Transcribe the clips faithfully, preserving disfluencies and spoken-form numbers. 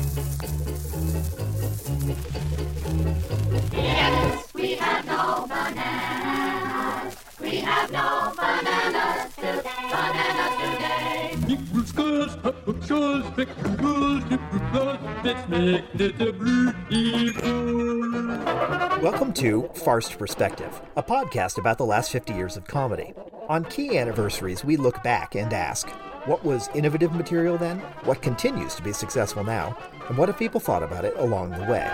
Yes, we have no bananas. We have no bananas to bananas today. Nippelskåls, hopskåls, spektakuls, nippelskåls, det smekte blue. Welcome to Farced Perspective, a podcast about the last fifty years of comedy. On key anniversaries, we look back and ask, what was innovative material then? What continues to be successful now? And what have people thought about it along the way?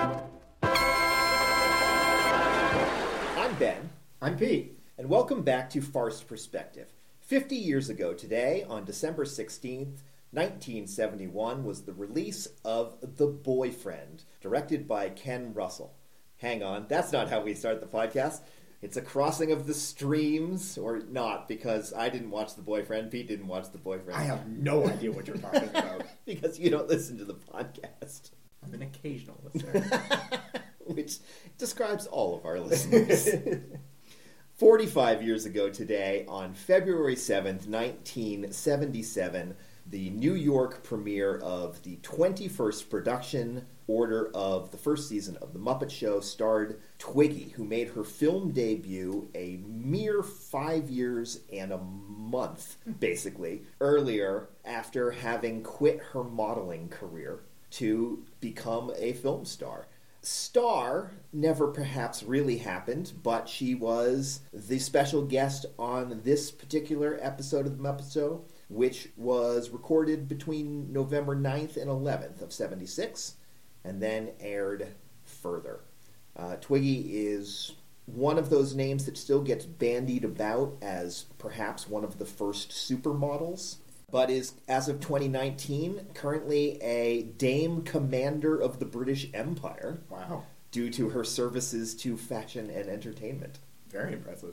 I'm Ben. I'm Pete. And welcome back to Farced Perspective. Fifty years ago today, on December sixteenth, nineteen seventy-one, was the release of The Boyfriend, directed by Ken Russell. Hang on, that's not how we start the podcast. It's a crossing of the streams, or not, because I didn't watch The Boyfriend, Pete didn't watch The Boyfriend. I have no idea what you're talking about. Because you don't listen to the podcast. I'm an occasional listener. Which describes all of our listeners. forty-five years ago today, on February seventh, nineteen seventy-seven, the New York premiere of the twenty-first production order of the first season of The Muppet Show starred Twiggy, who made her film debut a mere five years and a month, basically, earlier after having quit her modeling career to become a film star. Star never perhaps really happened, but she was the special guest on this particular episode of The Muppet Show, which was recorded between November ninth and eleventh of seventy-six, and then aired further. Uh, Twiggy is one of those names that still gets bandied about as perhaps one of the first supermodels, but is, as of twenty nineteen, currently a Dame Commander of the British Empire. Wow. Due to her services to fashion and entertainment. Very impressive.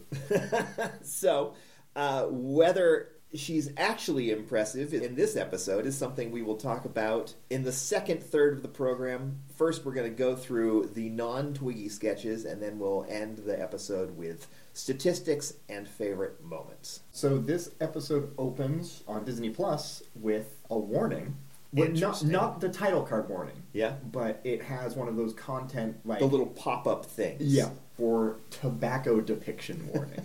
So, uh, whether she's actually impressive in this episode is something we will talk about in the second third of the program. First, we're going to go through the non-Twiggy sketches, and then we'll end the episode with statistics and favorite moments. So this episode opens on Disney Plus with a warning. Well, not, Interesting. not the title card warning. Yeah? But it has one of those content, like... The little pop-up things. Yeah. For tobacco depiction warning.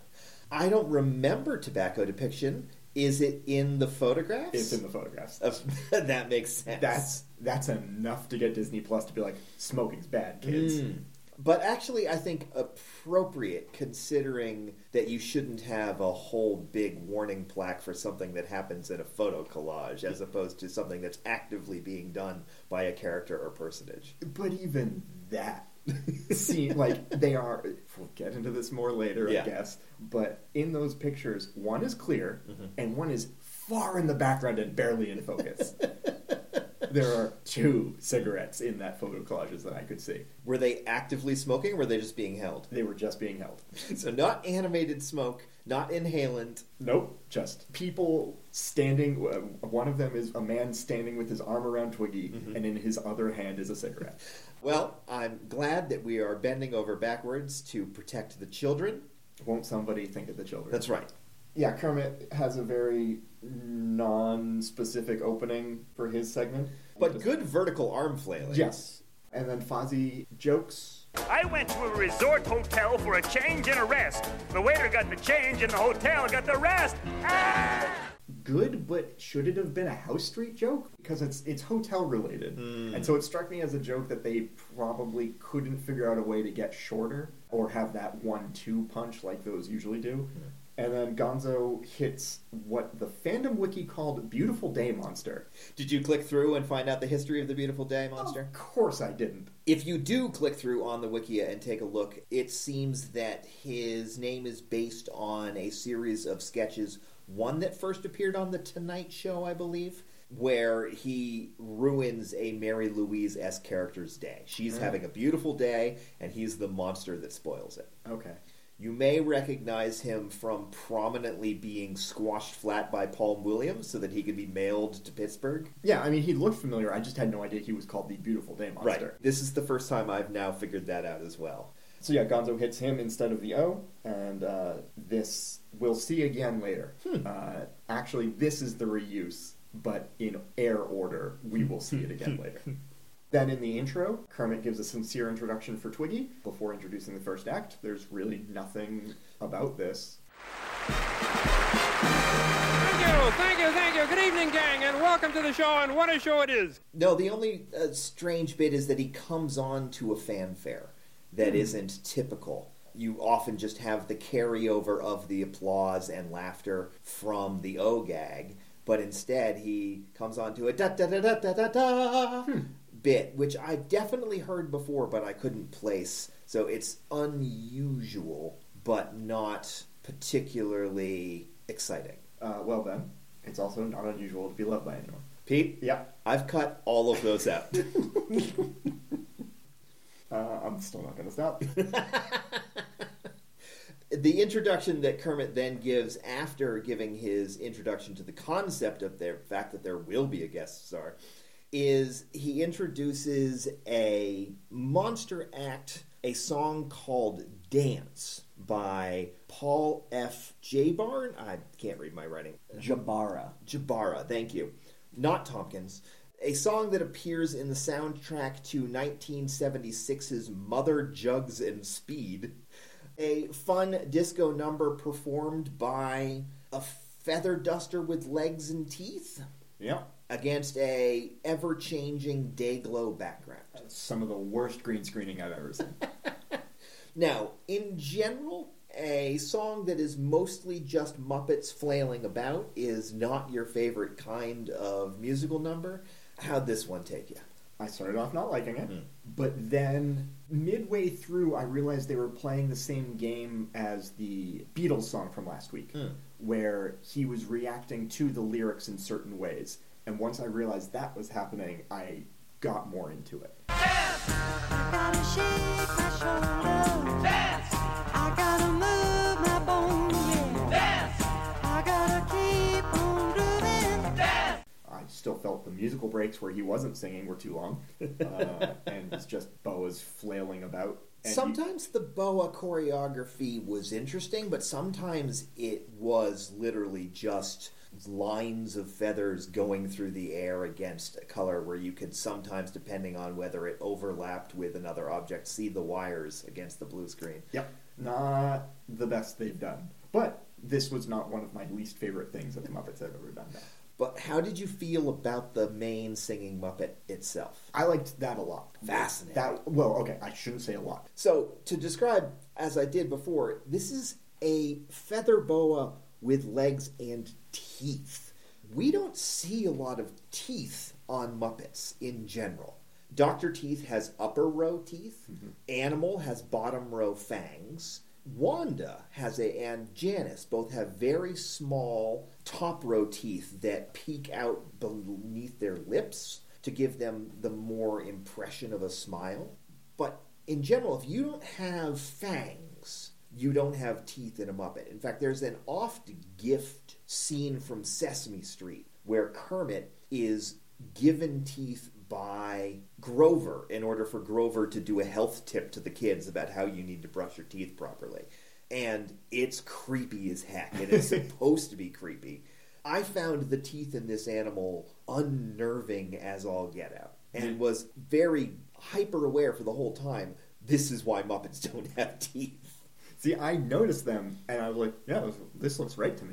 I don't remember tobacco depiction. Is it in the photographs? It's in the photographs. Of, that makes sense. That's that's enough to get Disney Plus to be like, smoking's bad, kids. Mm. But actually, I think appropriate, considering that you shouldn't have a whole big warning plaque for something that happens in a photo collage, as opposed to something that's actively being done by a character or personage. But even that scene, like, they are... We'll get into this more later, Yeah. I guess. But in those pictures, one is clear, Mm-hmm. and one is far in the background and barely in focus. There are two cigarettes in that photo collages that I could see. Were they actively smoking, or were they just being held? They were just being held. So not animated smoke, not inhalant. Nope, just people standing. uh, One of them is a man standing with his arm around Twiggy, Mm-hmm. and in his other hand is a cigarette. Well, I'm glad that we are bending over backwards to protect the children. Won't somebody think of the children? That's right. Yeah, Kermit has a very non-specific opening for his segment. But Just- good vertical arm flailing. Yes. And then Fozzie jokes. I went to a resort hotel for a change and a rest. The waiter got the change and the hotel got the rest. Ah! Good, but should it have been a House Street joke? Because it's it's hotel related. Mm. And so it struck me as a joke that they probably couldn't figure out a way to get shorter or have that one two punch like those usually do. Mm. And then Gonzo hits what the fandom wiki called Beautiful Day Monster. Did you click through and find out the history of the Beautiful Day Monster? Of course I didn't. If you do click through on the Wikia and take a look, it seems that his name is based on a series of sketches, one that first appeared on The Tonight Show, I believe, where he ruins a Mary Louise-esque character's day. She's Mm. having a beautiful day, and he's the monster that spoils it. Okay. You may recognize him from prominently being squashed flat by Paul Williams so that he could be mailed to Pittsburgh. Yeah, I mean, he looked familiar. I just had no idea he was called the Beautiful Day Monster. Right. This is the first time I've now figured that out as well. So yeah, Gonzo hits him instead of the O, and uh, this we'll see again later. Hmm. Uh, actually, this is the reuse but in air order, we will see it again later. Then in the intro, Kermit gives a sincere introduction for Twiggy. Before introducing the first act, there's really nothing about this. Thank you, thank you, thank you. Good evening, gang, and welcome to the show, and what a show it is. No, the only uh, strange bit is that he comes on to a fanfare that mm. isn't typical. You often just have the carryover of the applause and laughter from the O-gag, but instead he comes on to a da-da-da-da-da-da-da hmm. bit, which I've definitely heard before, but I couldn't place. So it's unusual, but not particularly exciting. Uh, well, Ben, it's also not unusual to be loved by anyone. Pete? Yeah? I've cut all of those out. uh, I'm still not going to stop. The introduction that Kermit then gives after giving his introduction to the concept of the fact that there will be a guest star is he introduces a monster act, a song called Dance by Paul F. Jabbarn. I can't read my writing. Jabara. Jabara, thank you. Not Tompkins. A song that appears in the soundtrack to nineteen seventy-six's Mother, Jugs, and Speed. A fun disco number performed by a feather duster with legs and teeth. Yeah. Against a ever-changing day-glow background. That's some of the worst green screening I've ever seen. Now, in general, a song that is mostly just Muppets flailing about is not your favorite kind of musical number. How'd this one take you? I started off not liking it, Mm. but then midway through I realized they were playing the same game as the Beatles song from last week, Mm. where he was reacting to the lyrics in certain ways. And once I realized that was happening, I got more into it. I gotta shake my shoulders. Dance. I gotta move my bones. Yeah. Dance. I gotta keep on grooving. Dance. I still felt the musical breaks where he wasn't singing were too long, uh, and it's just Boa's flailing about. And sometimes he... the Boa choreography was interesting, but sometimes it was literally just lines of feathers going through the air against a color where you could sometimes, depending on whether it overlapped with another object, see the wires against the blue screen. Yep. Not the best they've done. But this was not one of my least favorite things that the Muppets have ever done now. But how did you feel about the main singing Muppet itself? I liked that a lot. Fascinating. That, well, okay, I shouldn't say a lot. So, to describe, as I did before, this is a feather boa with legs and teeth. We don't see a lot of teeth on Muppets in general. Doctor Teeth has upper row teeth. Mm-hmm. Animal has bottom row fangs. Wanda has a, and Janice both have very small top row teeth that peek out beneath their lips to give them the more impression of a smile. But in general, if you don't have fangs, you don't have teeth in a Muppet. In fact, there's an oft-gift scene from Sesame Street where Kermit is given teeth by Grover in order for Grover to do a health tip to the kids about how you need to brush your teeth properly. And it's creepy as heck. It is supposed to be creepy. I found the teeth in this animal unnerving as all get out, and was very hyper-aware for the whole time. This is why Muppets don't have teeth. See, I noticed them, and I was like, yeah, this looks right to me.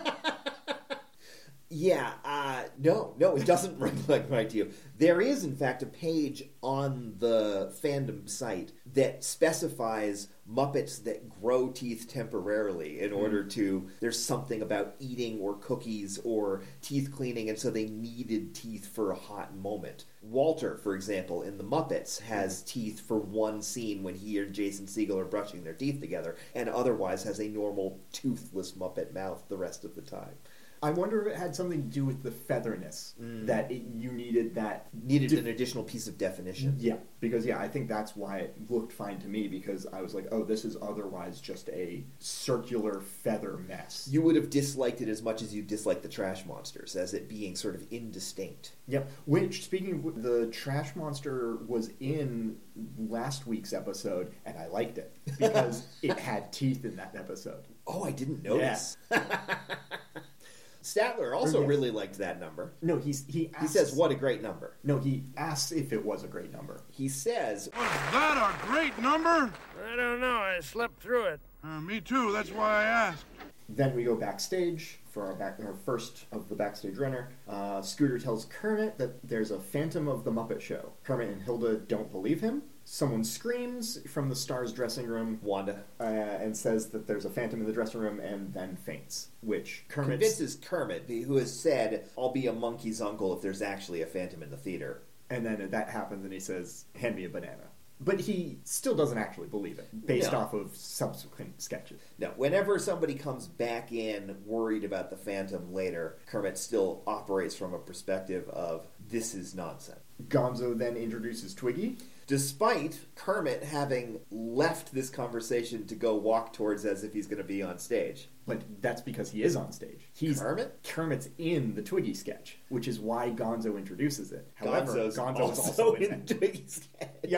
Yeah, uh, no, no, it doesn't look right to you. There is, in fact, a page on the fandom site that specifies Muppets that grow teeth temporarily in order to, there's something about eating or cookies or teeth cleaning, and so they needed teeth for a hot moment. Walter, for example, in The Muppets, has teeth for one scene when he and Jason Segel are brushing their teeth together, and otherwise has a normal toothless Muppet mouth the rest of the time. I wonder if it had something to do with the featherness, mm. that it, you needed that... Needed de- an additional piece of definition. Yeah, because, yeah, I think that's why it looked fine to me, because I was like, oh, this is otherwise just a circular feather mess. You would have disliked it as much as you disliked the Trash Monsters, as it being sort of indistinct. Yep, which, speaking of, the Trash Monster was in last week's episode, and I liked it, because it had teeth in that episode. Oh, I didn't notice. Yeah. Statler also Or yes. really liked that number. No, he's he. Asks, He says, what a great number. No, he asks if it was a great number. He says, Was that a great number? I don't know. I slept through it. Uh, me too. That's why I asked. Then we go backstage for our back our first of the backstage runner. Uh, Scooter tells Kermit that there's a Phantom of the Muppet Show. Kermit and Hilda don't believe him. Someone screams from the Stars dressing room, Wanda. uh, and says that there's a phantom in the dressing room, and then faints. Which Kermit Convinces Kermit, who has said, I'll be a monkey's uncle if there's actually a phantom in the theater. and then that happens, and he says, "Hand me a banana." But he still doesn't actually believe it, based No. off of subsequent sketches. No, whenever somebody comes back in worried about the phantom later, Kermit still operates from a perspective of, this is nonsense. Gonzo then introduces Twiggy. Despite Kermit having left this conversation to go walk towards as if he's going to be on stage. But that's because he is on stage. He's Kermit? Kermit's in the Twiggy sketch, which is why Gonzo introduces it. However, Gonzo's, Gonzo's also, also in in it. Twiggy's sketch. Yep.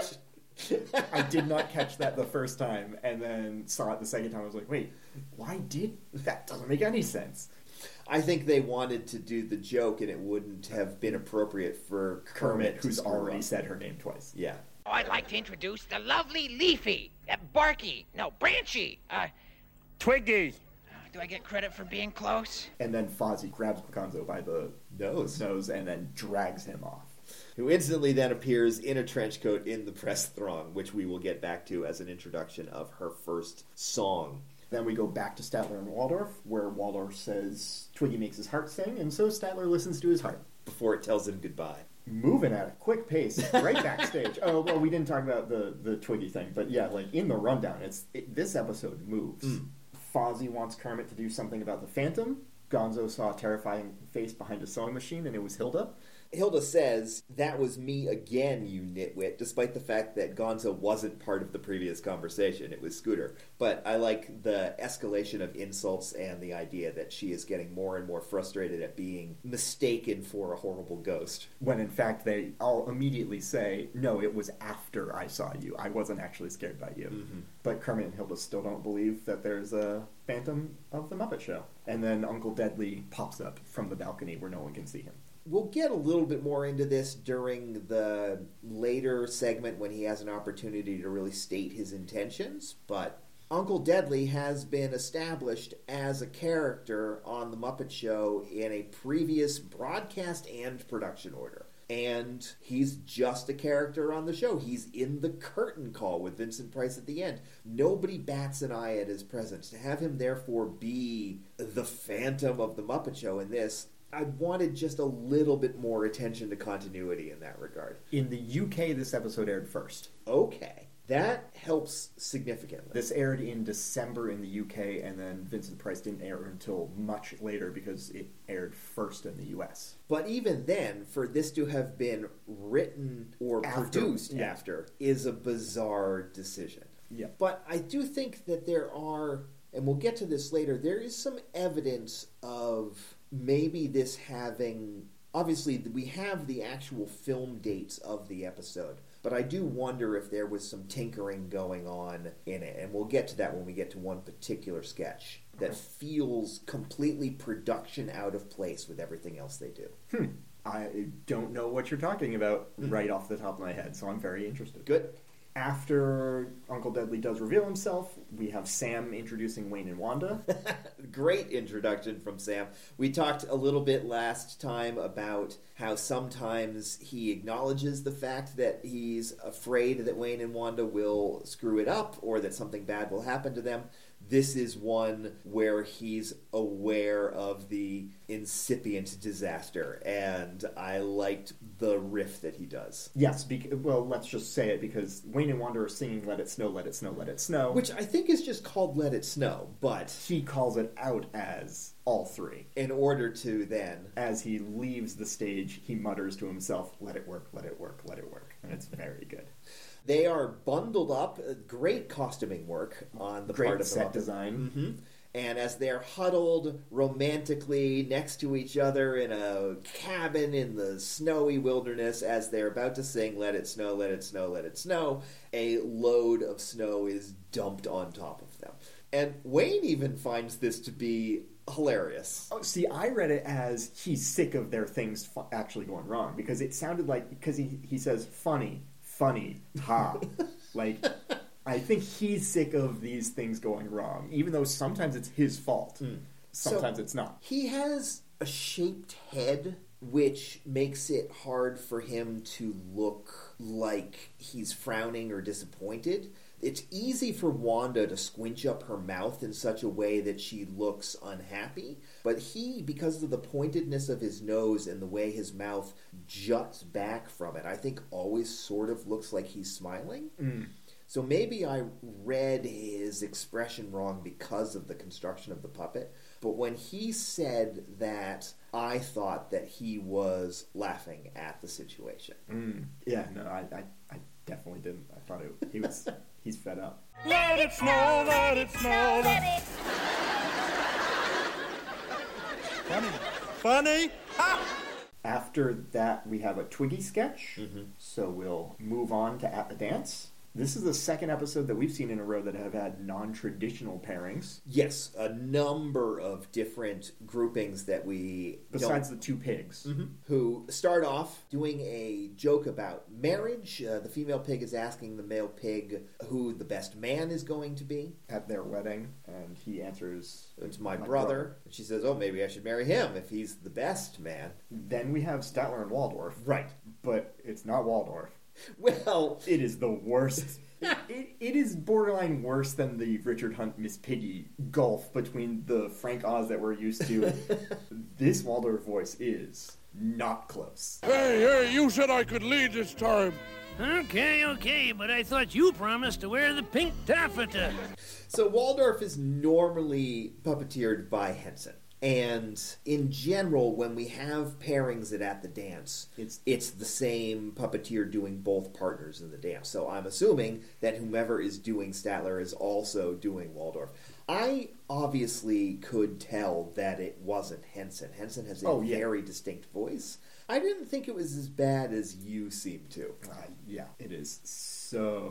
I did not catch that the first time, and then saw it the second time. I was like, wait, why did... That doesn't make any sense. I think they wanted to do the joke, and it wouldn't have been appropriate for Kermit, Kermit, who's to screw already up. said her name twice. Yeah. Oh, I'd like to introduce the lovely Leafy, uh, Barky, no, Branchy. Uh, Twiggy. do I get credit for being close? And then Fozzie grabs Gonzo by the Nose. nose and then drags him off. Who instantly then appears in a trench coat in the press throng, which we will get back to as an introduction of her first song. Then we go back to Statler and Waldorf, where Waldorf says Twiggy makes his heart sing, and so Statler listens to his heart. Before it tells him goodbye. Moving at a quick pace, right backstage. Oh, well, we didn't talk about the, the Twiggy thing, but yeah, like in the rundown, it's it, this episode moves. Mm. Fozzie wants Kermit to do something about the Phantom. Gonzo saw a terrifying face behind a sewing machine, and it was Hilda. Hilda says, that was me again, you nitwit, despite the fact that Gonzo wasn't part of the previous conversation. It was Scooter. But I like the escalation of insults and the idea that she is getting more and more frustrated at being mistaken for a horrible ghost. When in fact they all immediately say, no, it was after I saw you. I wasn't actually scared by you. Mm-hmm. But Kermit and Hilda still don't believe that there's a Phantom of the Muppet Show. And then Uncle Deadly pops up from the balcony where no one can see him. We'll get a little bit more into this during the later segment when he has an opportunity to really state his intentions, but Uncle Deadly has been established as a character on The Muppet Show in a previous broadcast and production order. And he's just a character on the show. He's in the curtain call with Vincent Price at the end. Nobody bats an eye at his presence. To have him therefore be the Phantom of the Muppet Show in this, I wanted just a little bit more attention to continuity in that regard. In the U K, this episode aired first. Okay. That helps significantly. This aired in December in the U K, and then Vincent Price didn't air until much later because it aired first in the U S. But even then, for this to have been written or After, produced yeah. after is a bizarre decision. Yeah. But I do think that there are, and we'll get to this later, there is some evidence of maybe this having... Obviously, we have the actual film dates of the episode, but I do wonder if there was some tinkering going on in it, and we'll get to that when we get to one particular sketch that feels completely production out of place with everything else they do. Hmm. I don't know what you're talking about right off the top of my head, so I'm very interested. Good. After Uncle Deadly does reveal himself, we have Sam introducing Wayne and Wanda. Great introduction from Sam. We talked a little bit last time about how sometimes he acknowledges the fact that he's afraid that Wayne and Wanda will screw it up or that something bad will happen to them. This is one where he's aware of the incipient disaster, and I liked the riff that he does. Yes, bec- well, let's just say it, because Wayne and Wanda are singing Let It Snow, Let It Snow, Let It Snow. Which I think is just called Let It Snow, but... He calls it out as all three. In order to then... As he leaves the stage, he mutters to himself, let it work, let it work, let it work. And it's very good. They are bundled up. Great costuming work on the Great part of set the design. Mm-hmm. And as they're huddled romantically next to each other in a cabin in the snowy wilderness, as they're about to sing "Let It Snow, Let It Snow, Let It Snow," a load of snow is dumped on top of them. And Wayne even finds this to be hilarious. Oh, see, I read it as he's sick of their things fu- actually going wrong, because it sounded like, because he, he says, funny, funny, ha. Like, I think he's sick of these things going wrong, even though sometimes it's his fault. Mm. Sometimes So, it's not. He has a shaped head, which makes it hard for him to look like he's frowning or disappointed. It's easy for Wanda to squinch up her mouth in such a way that she looks unhappy, but he, because of the pointedness of his nose and the way his mouth juts back from it, I think always sort of looks like he's smiling. Mm. So maybe I read his expression wrong because of the construction of the puppet. But when he said that, I thought that he was laughing at the situation. Mm. Yeah, no, I, I, I definitely didn't. I thought it, he was, he's fed up. Let it snow, let it snow, let it... Funny. Funny? Ha! After that, we have a Twiggy sketch. Mm-hmm. So we'll move on to At the Dance. This is the second episode that we've seen in a row that have had non-traditional pairings. Yes, a number of different groupings that we... Besides the two pigs. Mm-hmm. Who start off doing a joke about marriage. Uh, the female pig is asking the male pig who the best man is going to be. At their wedding, and he answers... It's my, my brother. brother. And she says, oh, maybe I should marry him if he's the best man. Then we have Statler and Waldorf. Right. But it's not Waldorf. Well, it is the worst. it, it, it is borderline worse than the Richard Hunt Miss Piggy gulf between the Frank Oz that we're used to. This Waldorf voice is not close. Hey, hey, you said I could lead this time. Okay, okay, but I thought you promised to wear the pink taffeta. So Waldorf is normally puppeteered by Henson. And in general, when we have pairings at At the Dance, it's it's the same puppeteer doing both partners in the dance. So I'm assuming that whomever is doing Statler is also doing Waldorf. I obviously could tell that it wasn't Henson. Henson has a oh, yeah. very distinct voice. I didn't think it was as bad as you seem to. Uh, yeah, it is so...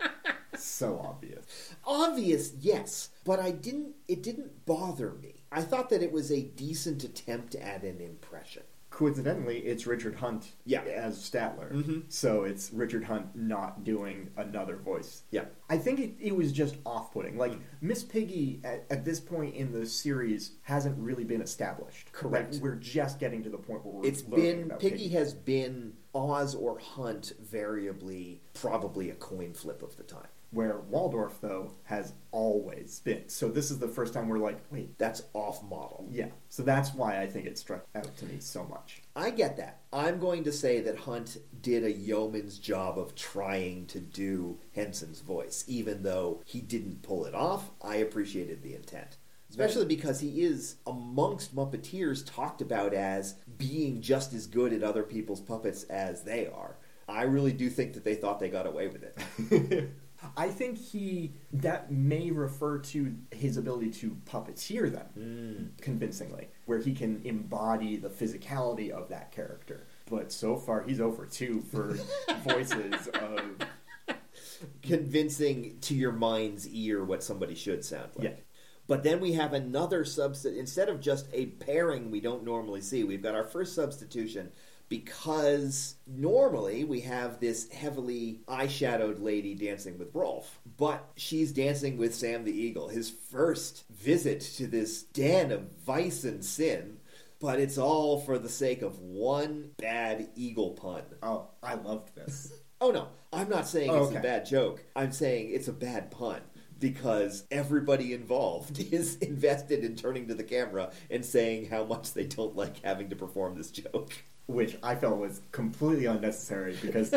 so obvious. Obvious, yes, but I didn't. It didn't bother me. I thought that it was a decent attempt at an impression. Coincidentally, it's Richard Hunt yeah. as Statler. Mm-hmm. So it's Richard Hunt not doing another voice. Yeah. I think it, it was just off-putting. Like, mm. Miss Piggy, at, at this point in the series, hasn't really been established. Correct. Like, we're just getting to the point where we're It's been, about Piggy, Piggy has been Oz or Hunt variably, probably a coin flip of the time. Where Waldorf, though, has always been. So this is the first time we're like, wait. That's off-model. Yeah. So that's why I think it struck out to me so much. I get that. I'm going to say that Hunt did a yeoman's job of trying to do Henson's voice. Even though he didn't pull it off, I appreciated the intent. Especially because he is, amongst Muppeteers, talked about as being just as good at other people's puppets as they are. I really do think that they thought they got away with it. I think he, that may refer to his ability to puppeteer them mm. convincingly, where he can embody the physicality of that character. But so far, he's over two for voices of... convincing to your mind's ear what somebody should sound like. Yeah. But then we have another substitute. Instead of just a pairing we don't normally see, we've got our first substitution. Because normally we have this heavily eyeshadowed lady dancing with Rolf, but she's dancing with Sam the Eagle, his first visit to this den of vice and sin, but it's all for the sake of one bad eagle pun. Oh, I loved this. Oh no, I'm not saying oh, it's okay. a bad joke. I'm saying it's a bad pun. Because everybody involved is invested in turning to the camera and saying how much they don't like having to perform this joke. Which I felt was completely unnecessary because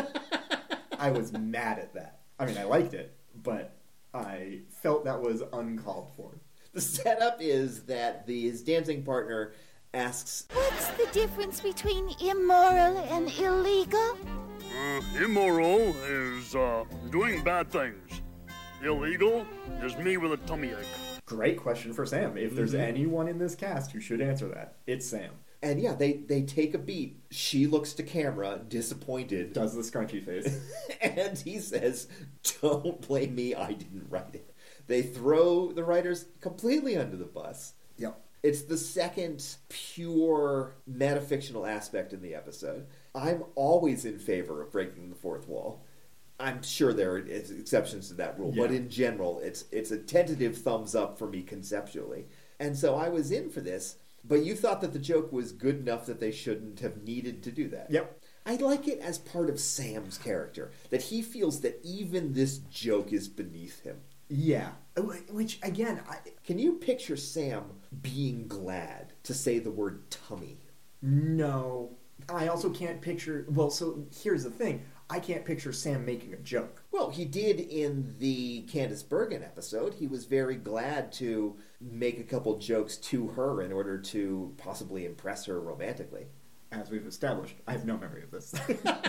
I was mad at that. I mean, I liked it, but I felt that was uncalled for. The setup is that the, his dancing partner asks, what's the difference between immoral and illegal? Uh, immoral is uh, doing bad things. Illegal is me with a tummy ache. Great question for Sam. If there's mm-hmm. anyone in this cast who should answer that, it's Sam. And yeah, they, they take a beat. She looks to camera, disappointed. Does the scrunchy face. And he says, don't blame me, I didn't write it. They throw the writers completely under the bus. Yep. It's the second pure metafictional aspect in the episode. I'm always in favor of breaking the fourth wall. I'm sure there are exceptions to that rule, Yeah. but in general, it's it's a tentative thumbs up for me conceptually. And so I was in for this, but you thought that the joke was good enough that they shouldn't have needed to do that. Yep. I like it as part of Sam's character, that he feels that even this joke is beneath him. Yeah. Which, again, I... Can you picture Sam being glad to say the word tummy? No. I also can't picture... Well, so here's the thing. I can't picture Sam making a joke. Well, he did in the Candice Bergen episode. He was very glad to make a couple jokes to her in order to possibly impress her romantically. As we've established, I have no memory of this.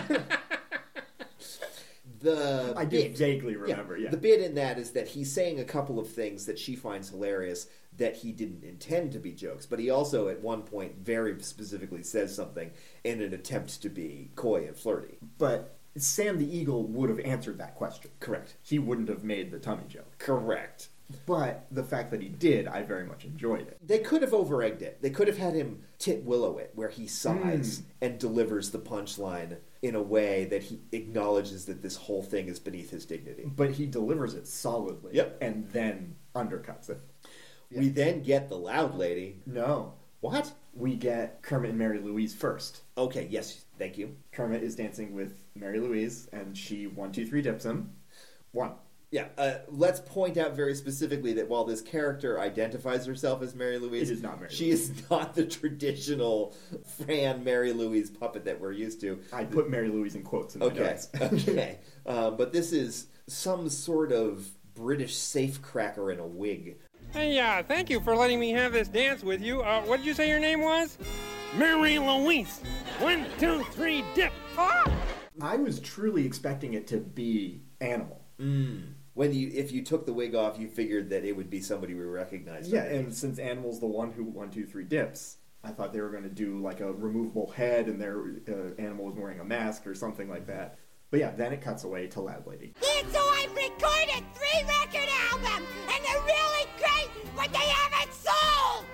The I do bit, vaguely remember, yeah. The bit in that is that he's saying a couple of things that she finds hilarious that he didn't intend to be jokes, but he also at one point very specifically says something in an attempt to be coy and flirty. But Sam the Eagle would have answered that question. Correct. He wouldn't have made the tummy joke. Correct. But the fact that he did, I very much enjoyed it. They could have over-egged it. They could have had him tit willow it, where he sighs Mm. and delivers the punchline in a way that he acknowledges that this whole thing is beneath his dignity. But he delivers it solidly. Yep. And then undercuts it. We then get the loud lady. No. What? We get Kermit and Mary Louise first. Okay, yes, thank you. Kermit is dancing with Mary Louise, and she one, two, three dips him. One. Yeah, uh, let's point out very specifically that while this character identifies herself as Mary Louise, It is not Mary she is not the traditional Fran Mary Louise puppet that we're used to. I put Mary Louise in quotes in my Okay, notes. okay. Uh, but this is some sort of British safecracker in a wig. Hey, uh, thank you for letting me have this dance with you. Uh, what did you say your name was? Mary Louise. One, two, three, dip. Ah! I was truly expecting it to be Animal. Mm. When you, if you took the wig off, you figured that it would be somebody we recognized. Yeah, and since Animal's the one who one, two, three dips, I thought they were going to do like a removable head and their uh, Animal was wearing a mask or something like that. But yeah, then it cuts away to Loud Lady. And so I've recorded three record albums, and they're really great, but they haven't sold!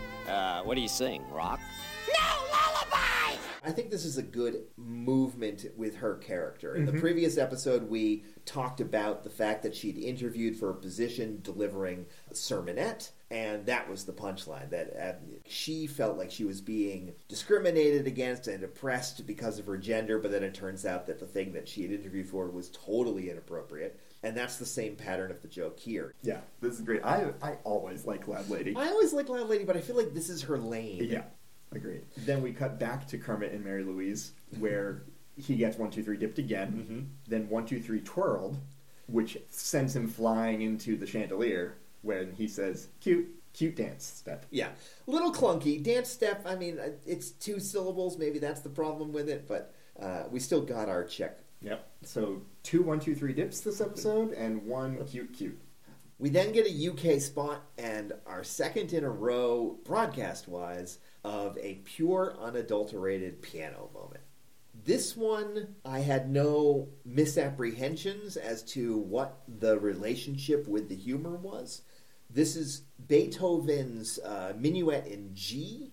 Uh, what do you sing? Rock? No lullabies! I think this is a good movement with her character. In Mhm. the previous episode, we talked about the fact that she'd interviewed for a position delivering a sermonette, and that was the punchline, that uh, she felt like she was being discriminated against and oppressed because of her gender, but then it turns out that the thing that she had interviewed for was totally inappropriate. And that's the same pattern of the joke here. Yeah, this is great. I I always like Loud Lady. I always like Loud Lady, but I feel like this is her lane. Yeah, agreed. Then we cut back to Kermit and Mary Louise, where he gets one, two, three dipped again. Mm-hmm. Then one, two, three twirled, which sends him flying into the chandelier when he says, cute, cute dance step. Yeah. Little clunky. Dance step, I mean, it's two syllables. Maybe that's the problem with it, but uh, we still got our check. Yep. So two, one, two, three dips this episode, and one cute, cute. We then get a U K spot and our second in a row, broadcast-wise, of a pure, unadulterated piano moment. This one, I had no misapprehensions as to what the relationship with the humor was. This is Beethoven's uh, Minuet in G.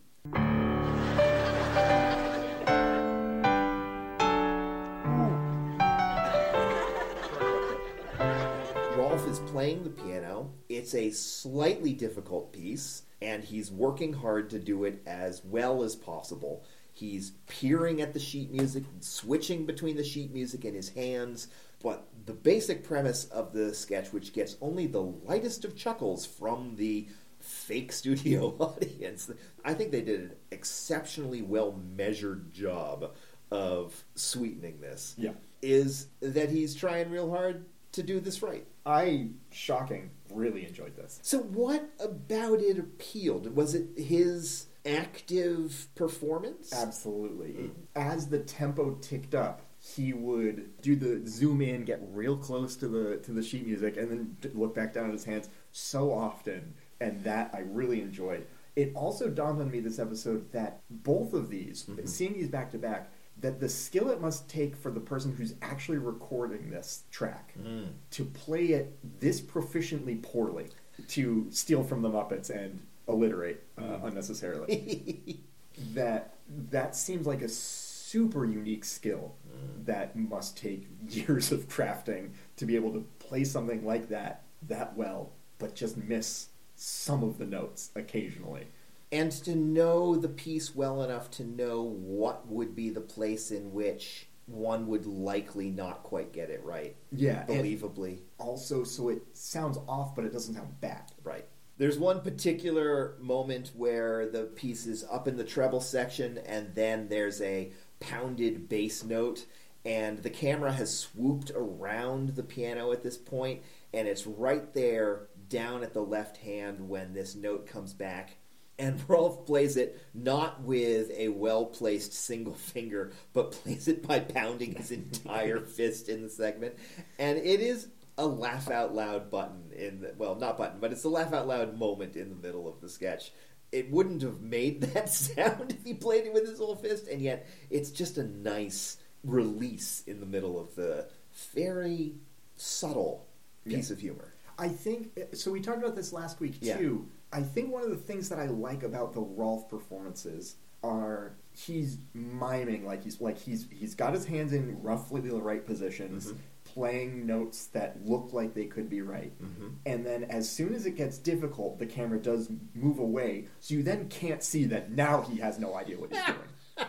Rolf is playing the piano. It's a slightly difficult piece, and he's working hard to do it as well as possible. He's peering at the sheet music, switching between the sheet music in his hands, but the basic premise of the sketch, which gets only the lightest of chuckles from the fake studio audience, I think they did an exceptionally well-measured job of sweetening this, Yeah. is that he's trying real hard to do this right. I, shocking, really enjoyed this. So what about it appealed? Was it his active performance? Absolutely. As the tempo ticked up, he would do the zoom in, get real close to the to the sheet music, and then look back down at his hands so often, and that I really enjoyed. It also dawned on me this episode that both of these, mm-hmm. seeing these back to back, that the skill it must take for the person who's actually recording this track Mm. to play it this proficiently poorly, to steal from the Muppets and alliterate uh, mm. unnecessarily. that that seems like a super unique skill mm. that must take years of crafting to be able to play something like that that well, but just miss some of the notes occasionally. And to know the piece well enough to know what would be the place in which one would likely not quite get it right. Yeah. Believably. Also, so it sounds off, but it doesn't sound bad. Right. There's one particular moment where the piece is up in the treble section, and then there's a pounded bass note, and the camera has swooped around the piano at this point, and it's right there down at the left hand when this note comes back. And Rolf plays it not with a well-placed single finger, but plays it by pounding his entire fist in the segment. And it is a laugh-out-loud button in the, well, not button, but it's a laugh-out-loud moment in the middle of the sketch. It wouldn't have made that sound if he played it with his whole fist, and yet it's just a nice release in the middle of the very subtle piece yeah. of humor. I think, so we talked about this last week, too. Yeah. I think one of the things that I like about the Rolf performances are he's miming, like he's like he's he's got his hands in roughly the right positions, mm-hmm. playing notes that look like they could be right. Mm-hmm. And then as soon as it gets difficult, the camera does move away, so you then can't see that now he has no idea what he's doing.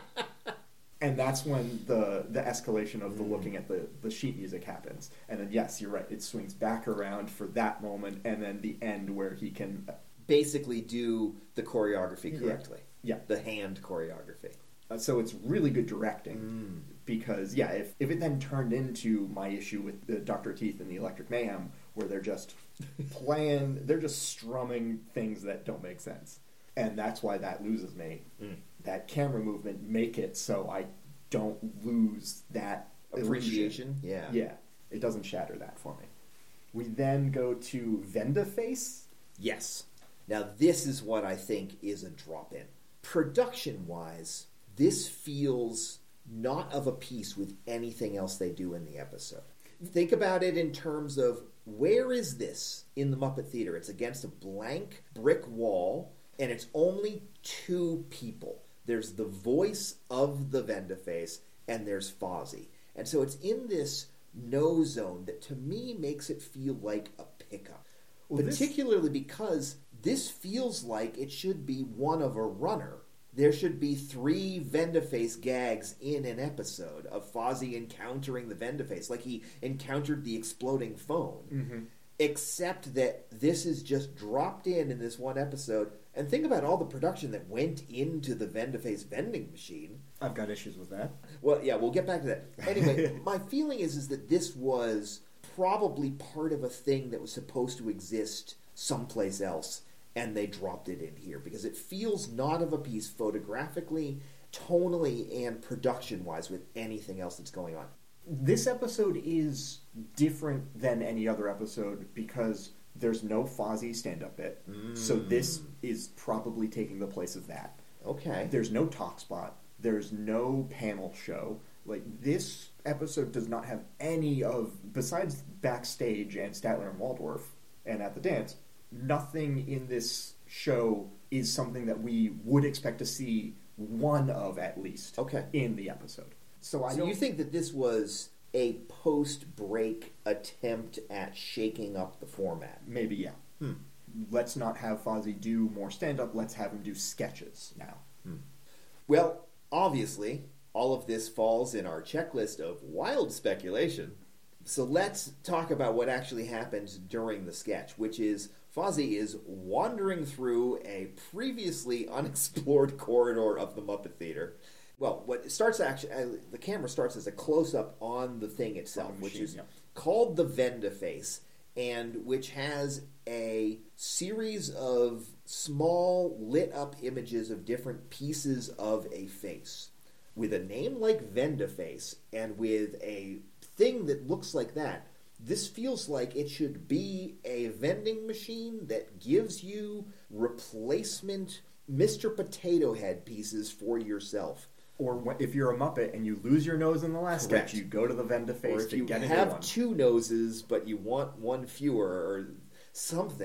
And that's when the the escalation of the mm. looking at the, the sheet music happens. And then, yes, you're right, it swings back around for that moment, and then the end where he can basically do the choreography correctly. Yeah. yeah. The hand choreography. Uh, so it's really good directing. Mm. Because, yeah, if, if it then turned into my issue with the Doctor Teeth and the Electric Mayhem, where they're just playing, they're just strumming things that don't make sense. And that's why that loses me. Mm. That camera movement make it so I don't lose that appreciation. Yeah. Yeah. It doesn't shatter that for me. We then go to Vendaface. Yes. Now this is what I think is a drop-in. Production-wise, this feels not of a piece with anything else they do in the episode. Think about it in terms of where is this in the Muppet Theater? It's against a blank brick wall, and it's only two people. There's the voice of the Vendaface, and there's Fozzie. And so it's in this no zone that to me makes it feel like a pickup. Well, Particularly this... because this feels like it should be one of a runner. There should be three Vendaface gags in an episode of Fozzie encountering the Vendaface, like he encountered the exploding phone. Mm-hmm. Except that this is just dropped in in this one episode. And think about all the production that went into the Vendaface vending machine. I've got issues with that. Well, yeah, we'll get back to that. Anyway, my feeling is, is that this was probably part of a thing that was supposed to exist someplace else, and they dropped it in here, because it feels not of a piece photographically, tonally, and production-wise with anything else that's going on. This episode is different than any other episode because there's no Fozzie stand-up bit, mm. so this is probably taking the place of that. Okay. There's no talk spot. There's no panel show. Like, this episode does not have any of, besides backstage and Statler and Waldorf and at the dance, nothing in this show is something that we would expect to see one of, at least, okay. in the episode. So, I so don't... you think that this was a post-break attempt at shaking up the format? Maybe, yeah. Hmm. Let's not have Fozzie do more stand-up. Let's have him do sketches now. Hmm. Well, obviously, all of this falls in our checklist of wild speculation. So let's talk about what actually happens during the sketch, which is Fozzie is wandering through a previously unexplored corridor of the Muppet Theater. Well, what starts actually, uh, the camera starts as a close-up on the thing itself, machine, which is yeah. called the Vendaface, and which has a series of small lit-up images of different pieces of a face. With a name like Vendaface, and with a thing that looks like that, this feels like it should be a vending machine that gives you replacement Mister Potato Head pieces for yourself. Or if you're a Muppet and you lose your nose in the last Correct. sketch, you go to the Vendaface or if to you get a have new one. two noses but you want one fewer or something.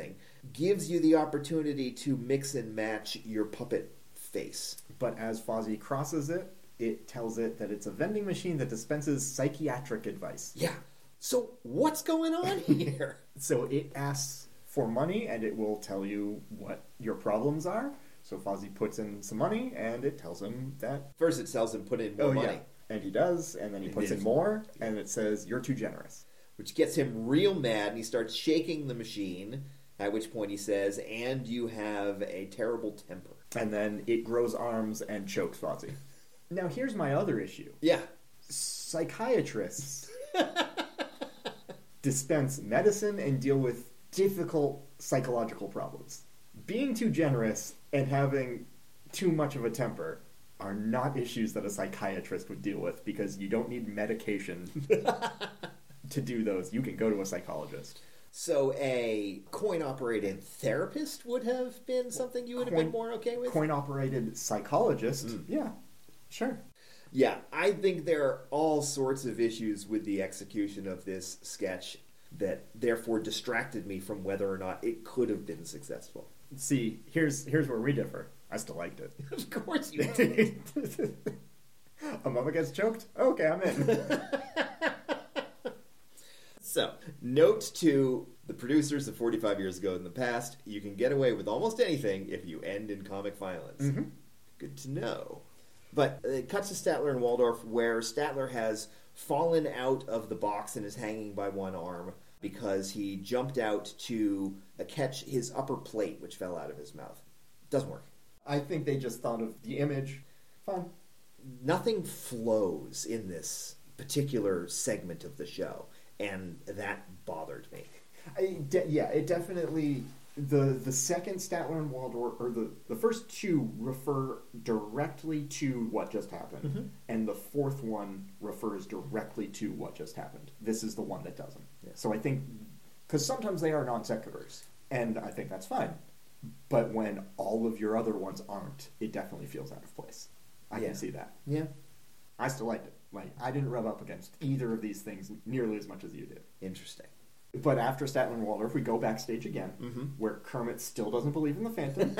gives you the opportunity to mix and match your puppet face. But as Fozzie crosses it, it tells it that it's a vending machine that dispenses psychiatric advice. Yeah. So what's going on here? So it asks for money, and it will tell you what your problems are. So Fozzie puts in some money, and it tells him that... First it tells him put in more oh, money. Yeah. And he does, and then he It puts is. in more, and it says, you're too generous. Which gets him real mad, and he starts shaking the machine, at which point he says, and you have a terrible temper. And then it grows arms and chokes Fozzie. Now here's my other issue. Yeah. Psychiatrists dispense medicine and deal with difficult psychological problems. Being too generous and having too much of a temper are not issues that a psychiatrist would deal with, because you don't need medication to do those. You can go to a psychologist. So a coin-operated therapist would have been something you would have been more okay with? Coin-operated psychologist? Mm. Yeah, sure. Yeah, I think there are all sorts of issues with the execution of this sketch that therefore distracted me from whether or not it could have been successful. See, here's here's where we differ. I still liked it. Of course you did. A mama gets choked? Okay, I'm in. So, note to the producers of forty-five years ago in the past, you can get away with almost anything if you end in comic violence. Mm-hmm. Good to know. But it cuts to Statler and Waldorf, where Statler has fallen out of the box and is hanging by one arm because he jumped out to catch his upper plate, which fell out of his mouth. Doesn't work. I think they just thought of the image. Fun. Nothing flows in this particular segment of the show, and that bothered me. I, de- yeah, it definitely... The the second Statler and Waldorf, or the, the first two, refer directly to what just happened. Mm-hmm. And the fourth one refers directly to what just happened. This is the one that doesn't. Yeah. So I think... Because sometimes they are non sequiturs, and I think that's fine. But when all of your other ones aren't, it definitely feels out of place. I Yeah. can see that. Yeah. I still liked it. Like, I didn't rub up against either of these things nearly as much as you did. Interesting. But after Statler and Waldorf, we go backstage again, Mm-hmm. where Kermit still doesn't believe in the Phantom,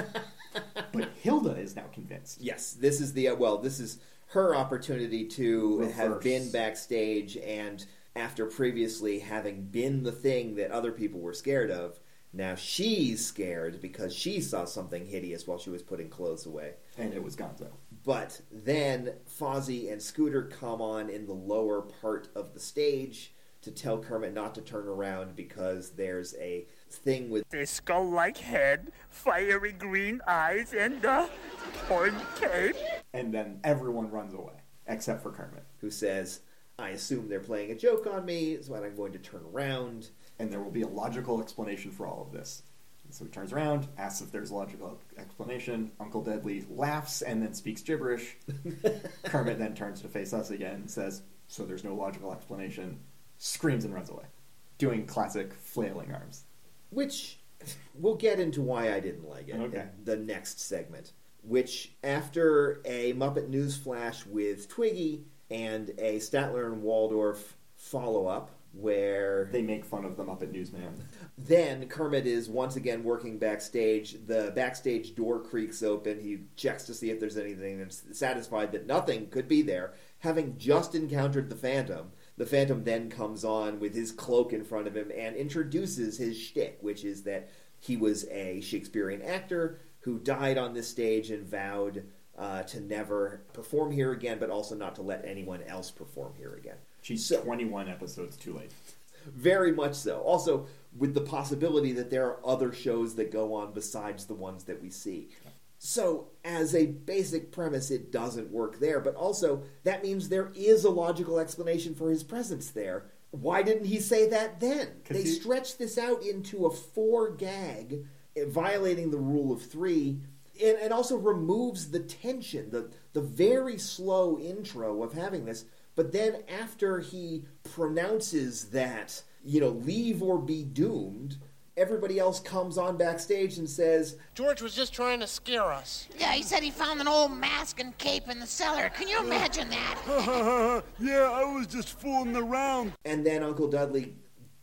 but Hilda is now convinced. Yes, this is the, uh, well, this is her opportunity to Reverse. have been backstage, and after previously having been the thing that other people were scared of, now she's scared because she saw something hideous while she was putting clothes away. And it was Gonzo. But then Fozzie and Scooter come on in the lower part of the stage to tell Kermit not to turn around because there's a thing with A skull-like head, fiery green eyes, and a torn cape. And then everyone runs away, except for Kermit. who says, I assume they're playing a joke on me, so I'm going to turn around. And there will be a logical explanation for all of this. And so he turns around, asks if there's a logical explanation. Uncle Deadly laughs and then speaks gibberish. Kermit then turns to face us again and says, so there's no logical explanation. Screams and runs away, doing classic flailing arms. Which, we'll get into why I didn't like it Okay. in the next segment. Which, after a Muppet News Flash with Twiggy and a Statler and Waldorf follow-up, where they make fun of the Muppet Newsman. Then Kermit is once again working backstage. The backstage door creaks open. He checks to see if there's anything and is satisfied that nothing could be there. Having just encountered the Phantom, the Phantom then comes on with his cloak in front of him and introduces his shtick, which is that he was a Shakespearean actor who died on this stage and vowed uh, to never perform here again, but also not to let anyone else perform here again. She's so, twenty-one episodes too late. Very much so. Also, with the possibility that there are other shows that go on besides the ones that we see. So, as a basic premise, it doesn't work there. But also, that means there is a logical explanation for his presence there. Why didn't he say that then? They he... stretched this out into a four gag, violating the rule of three, and, and also removes the tension, the, the very slow intro of having this. But then after he pronounces that, you know, leave or be doomed, everybody else comes on backstage and says, George was just trying to scare us. Yeah, he said he found an old mask and cape in the cellar. Can you imagine that? Yeah, I was just fooling around. And then Uncle Dudley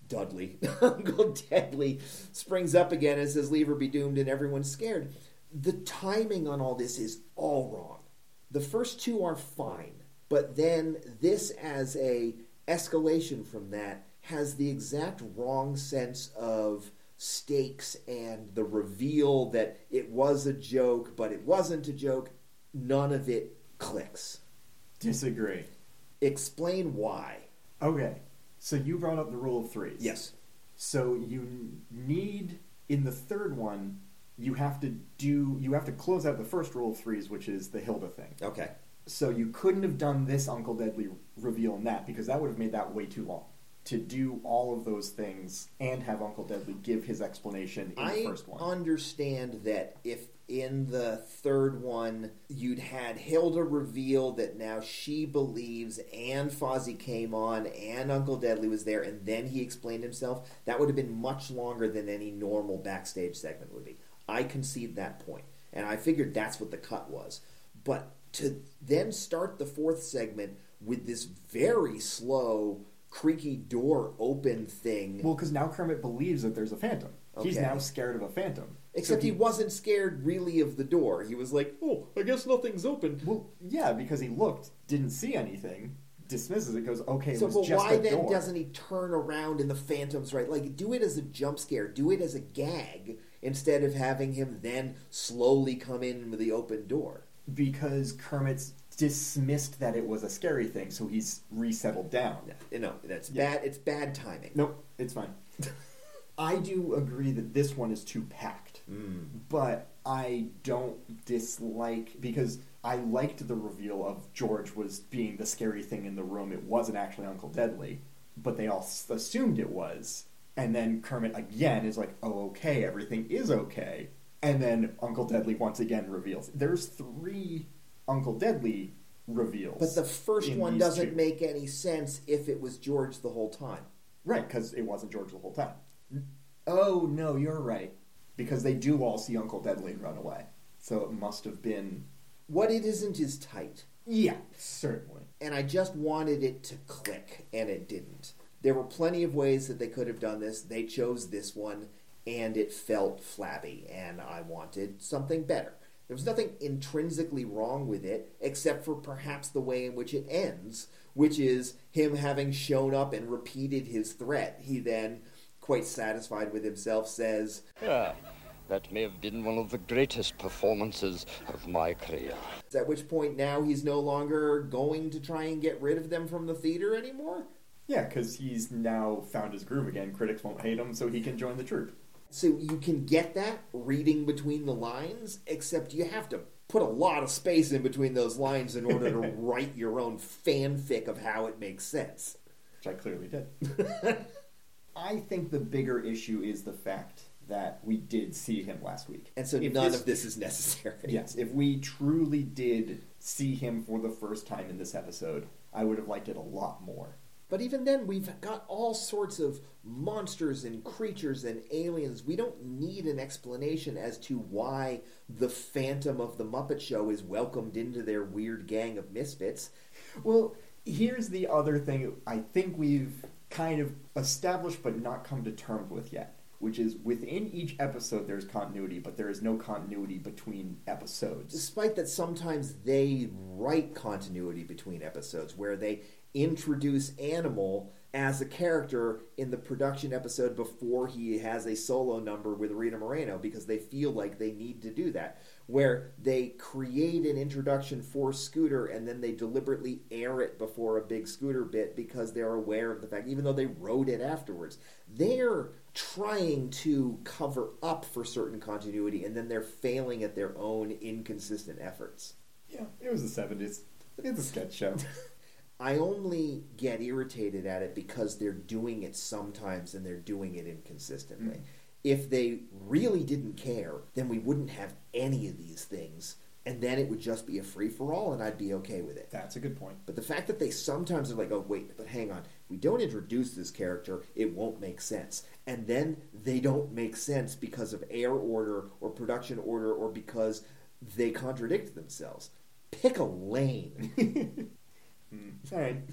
Dudley, Uncle Deadly, springs up again and says, "Leave her be doomed," and everyone's scared. The timing on all this is all wrong. The first two are fine, but then this as a escalation from that has the exact wrong sense of stakes and the reveal that it was a joke, but it wasn't a joke. None of it clicks. Disagree. Explain why. Okay, so you brought up the rule of threes. Yes. So you need, in the third one, you have to do, you have to close out the first rule of threes, which is the Hilda thing. Okay. So you couldn't have done this Uncle Deadly reveal in that, because that would have made that way too long. To do all of those things and have Uncle Deadly give his explanation in I the first one. I understand that if in the third one you'd had Hilda reveal that now she believes and Fozzie came on and Uncle Deadly was there and then he explained himself, that would have been much longer than any normal backstage segment would be. I concede that point, and I figured that's what the cut was. But to then start the fourth segment with this very slow, creaky door open thing. Well, because now Kermit believes that there's a phantom. Okay. He's now scared of a phantom. Except So he, he wasn't scared really of the door. He was like, "Oh, I guess nothing's open." Well, yeah, because he looked, didn't see anything, dismisses it, goes, okay, So, it was but just why a then door. doesn't he turn around and the phantom's right? Like, do it as a jump scare. Do it as a gag instead of having him then slowly come in with the open door. Because Kermit's dismissed that it was a scary thing, so he's resettled down. No, no that's Yeah. bad. It's bad timing. Nope, it's fine. I do agree that this one is too packed, Mm. but I don't dislike, because I liked the reveal of George was being the scary thing in the room. It wasn't actually Uncle Deadly, but they all s- assumed it was. And then Kermit again is like, oh, okay, everything is okay. And then Uncle Deadly once again reveals. There's three Uncle Deadly reveals. But the first in one these doesn't two. make any sense if it was George the whole time. Right, because it wasn't George the whole time. Oh, no, you're right. Because they do all see Uncle Deadly and run away. So it must have been... What it isn't is tight. Yeah, certainly. And I just wanted it to click, and it didn't. There were plenty of ways that they could have done this. They chose this one, and it felt flabby, and I wanted something better. There was nothing intrinsically wrong with it, except for perhaps the way in which it ends, which is him having shown up and repeated his threat. He then, quite satisfied with himself, says, Yeah, that may have been one of the greatest performances of my career. at which point now he's no longer going to try and get rid of them from the theater anymore? Yeah, because he's now found his groove again. Critics won't hate him, so he can join the troupe. So you can get that reading between the lines, except you have to put a lot of space in between those lines in order to write your own fanfic of how it makes sense. Which I clearly did. I think the bigger issue is the fact that we did see him last week. And so If none this- of this is necessary. Yes, if we truly did see him for the first time in this episode, I would have liked it a lot more. But even then, we've got all sorts of monsters and creatures and aliens. We don't need an explanation as to why the Phantom of the Muppet Show is welcomed into their weird gang of misfits. Well, here's the other thing I think we've kind of established but not come to terms with yet, which is within each episode there's continuity, but there is no continuity between episodes. Despite that sometimes they write continuity between episodes, where they introduce Animal as a character in the production episode before he has a solo number with Rita Moreno, because they feel like they need to do that, where they create an introduction for Scooter and then they deliberately air it before a big Scooter bit because they're aware of the fact, even though they wrote it afterwards, they're trying to cover up for certain continuity and then they're failing at their own inconsistent efforts. Yeah, it was the seventies. It's a sketch show. I only get irritated at it because they're doing it sometimes and they're doing it inconsistently. Mm. If they really didn't care, then we wouldn't have any of these things, and then it would just be a free-for-all, and I'd be okay with it. That's a good point. But the fact that they sometimes are like, oh, wait, but hang on, we don't introduce this character, it won't make sense. And then they don't make sense because of air order or production order or because they contradict themselves. Pick a lane. Mm. All right.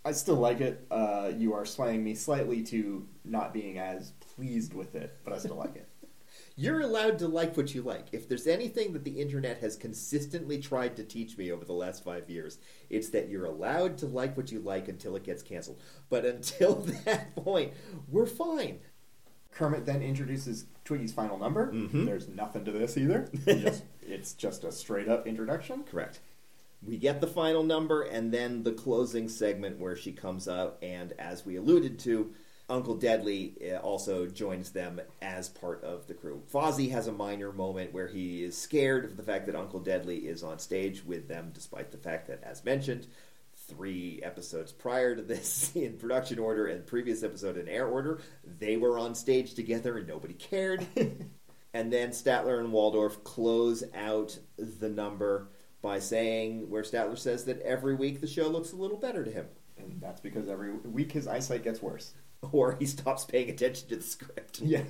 I still like it. Uh, you are swaying me slightly to not being as pleased with it, but I still like it. You're allowed to like what you like. If there's anything that the internet has consistently tried to teach me over the last five years, it's that you're allowed to like what you like until it gets canceled. But until that point, we're fine. Kermit then introduces Twiggy's final number. Mm-hmm. There's nothing to this either. Just, it's just a straight-up introduction. Correct. We get the final number, and then the closing segment where she comes out, and as we alluded to, Uncle Deadly also joins them as part of the crew. Fozzie has a minor moment where he is scared of the fact that Uncle Deadly is on stage with them, despite the fact that, as mentioned, three episodes prior to this in production order and previous episode in air order, they were on stage together and nobody cared. And then Statler and Waldorf close out the number by saying, where Statler says that every week the show looks a little better to him. And that's because every week his eyesight gets worse. Or he stops paying attention to the script. Yeah.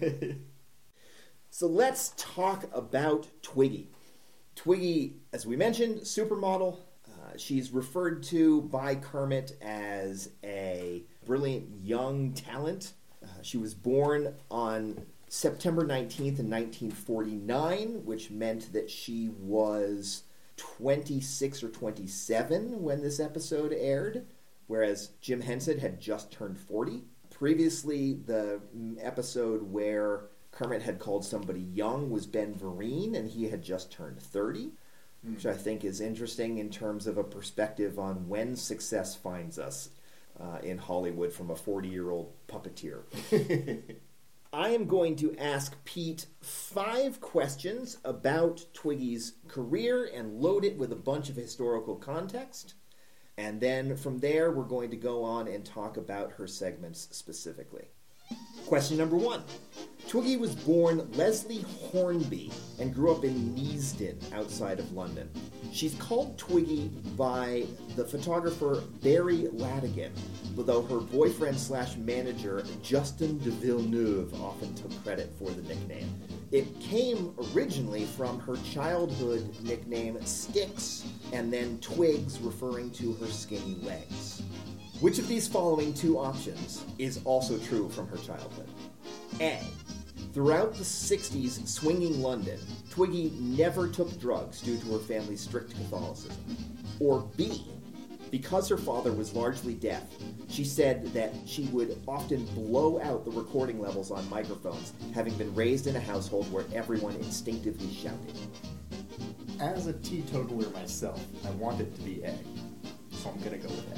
So let's talk about Twiggy. Twiggy, as we mentioned, supermodel. Uh, she's referred to by Kermit as a brilliant young talent. Uh, she was born on September nineteenth in nineteen forty-nine, which meant that she was twenty-six or twenty-seven when this episode aired, whereas Jim Henson had just turned forty. Previously, the episode where Kermit had called somebody young was Ben Vereen, and he had just turned thirty, mm. which I think is interesting in terms of a perspective on when success finds us uh, in Hollywood from a forty-year-old puppeteer. I am going to ask Pete five questions about Twiggy's career and load it with a bunch of historical context. And then from there, we're going to go on and talk about her segments specifically. Question number one. Twiggy was born Leslie Hornby and grew up in Neasden, outside of London. She's called Twiggy by the photographer Barry Latigan, although her boyfriend slash manager Justin de Villeneuve often took credit for the nickname. It came originally from her childhood nickname Sticks, and then Twigs, referring to her skinny legs. Which of these following two options is also true from her childhood? A. Throughout the sixties swinging London, Twiggy never took drugs due to her family's strict Catholicism. Or B. Because her father was largely deaf, she said that she would often blow out the recording levels on microphones, having been raised in a household where everyone instinctively shouted. As a teetotaler myself, I want it to be A, so I'm going to go with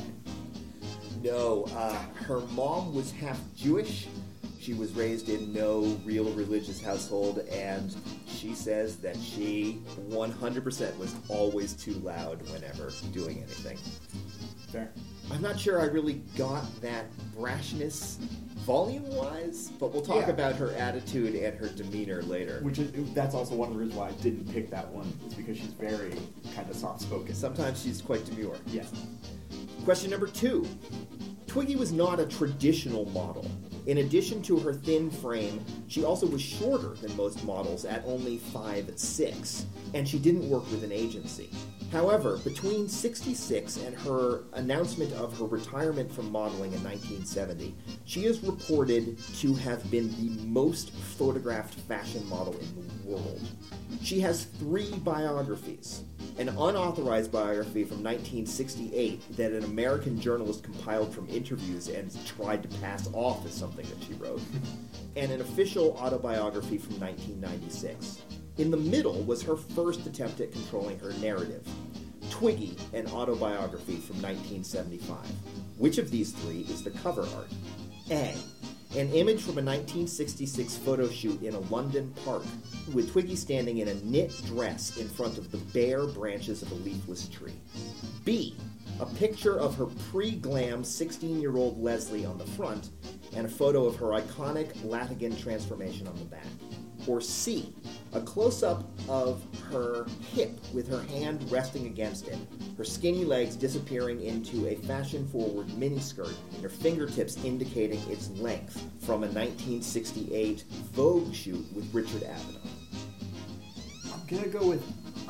A. No, uh, her mom was half Jewish. She was raised in no real religious household, and she says that she one hundred percent was always too loud whenever doing anything. Fair. I'm not sure I really got that brashness volume-wise, but we'll talk Yeah. about her attitude and her demeanor later. Which is, that's also one of the reasons why I didn't pick that one, is because she's very kind of soft-spoken. Sometimes she's quite demure. Yeah. Question number two. Twiggy was not a traditional model. In addition to her thin frame, she also was shorter than most models at only five foot six, and she didn't work with an agency. However, between sixty-six and her announcement of her retirement from modeling in nineteen seventy, she is reported to have been the most photographed fashion model in the world. She has three biographies. An unauthorized biography from nineteen sixty-eight that an American journalist compiled from interviews and tried to pass off as something that she wrote, and an official autobiography from nineteen ninety-six. In the middle was her first attempt at controlling her narrative, Twiggy, an autobiography from nineteen seventy-five. Which of these three is the cover art? A. An image from a nineteen sixty-six photo shoot in a London park, with Twiggy standing in a knit dress in front of the bare branches of a leafless tree. B. A picture of her pre-glam sixteen-year-old Leslie on the front, and a photo of her iconic Latigan transformation on the back. Or C. A close-up of her hip with her hand resting against it, her skinny legs disappearing into a fashion-forward miniskirt, and her fingertips indicating its length from a nineteen sixty-eight Vogue shoot with Richard Avedon. I'm gonna go with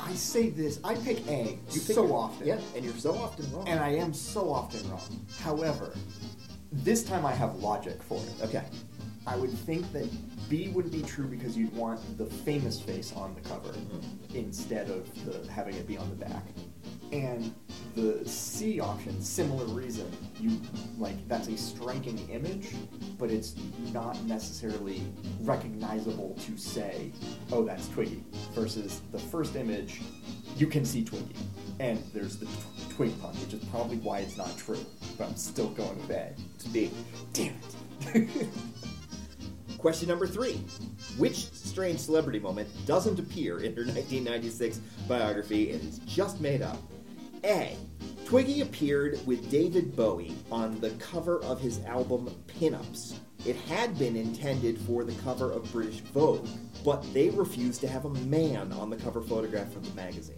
I say this. I pick A You pick so your- often. Yeah, and you're so often wrong. And I am so often wrong. However, this time I have logic for it. Okay. I would think that B wouldn't be true because you'd want the famous face on the cover Mm-hmm. instead of the, having it be on the back. And the C option, similar reason. You like that's a striking image, but it's not necessarily recognizable to say, "Oh, that's Twiggy." Versus the first image, you can see Twiggy, and there's the tw- twig punch, which is probably why it's not true. But I'm still going with A. It's B. Damn it. Question number three. Which strange celebrity moment doesn't appear in her nineteen ninety-six biography and is just made up? A. Twiggy appeared with David Bowie on the cover of his album Pinups. It had been intended for the cover of British Vogue, but they refused to have a man on the cover photograph of the magazine.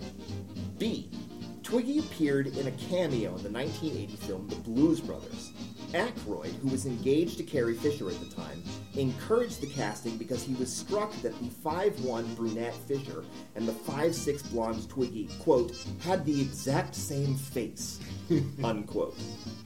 B. Twiggy appeared in a cameo in the nineteen eighty film The Blues Brothers. Aykroyd, who was engaged to Carrie Fisher at the time, encouraged the casting because he was struck that the five one brunette Fisher and the five six blonde Twiggy, quote, had the exact same face, unquote.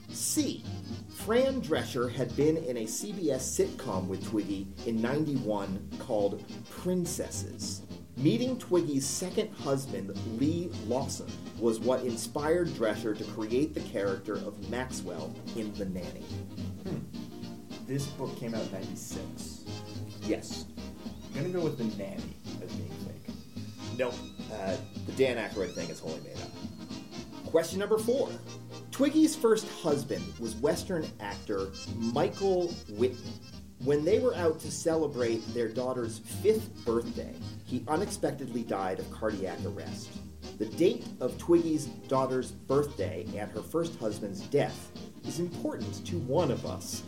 C. Fran Drescher had been in a C B S sitcom with Twiggy in ninety-one called Princesses. Meeting Twiggy's second husband, Lee Lawson, was what inspired Drescher to create the character of Maxwell in The Nanny. Hmm. This book came out in ninety-six. Yes. I'm gonna go with The Nanny as being fake. Nope. Uh, the Dan Aykroyd thing is wholly made up. Question number four. Twiggy's first husband was Western actor Michael Whitney. When they were out to celebrate their daughter's fifth birthday, he unexpectedly died of cardiac arrest. The date of Twiggy's daughter's birthday and her first husband's death is important to one of us.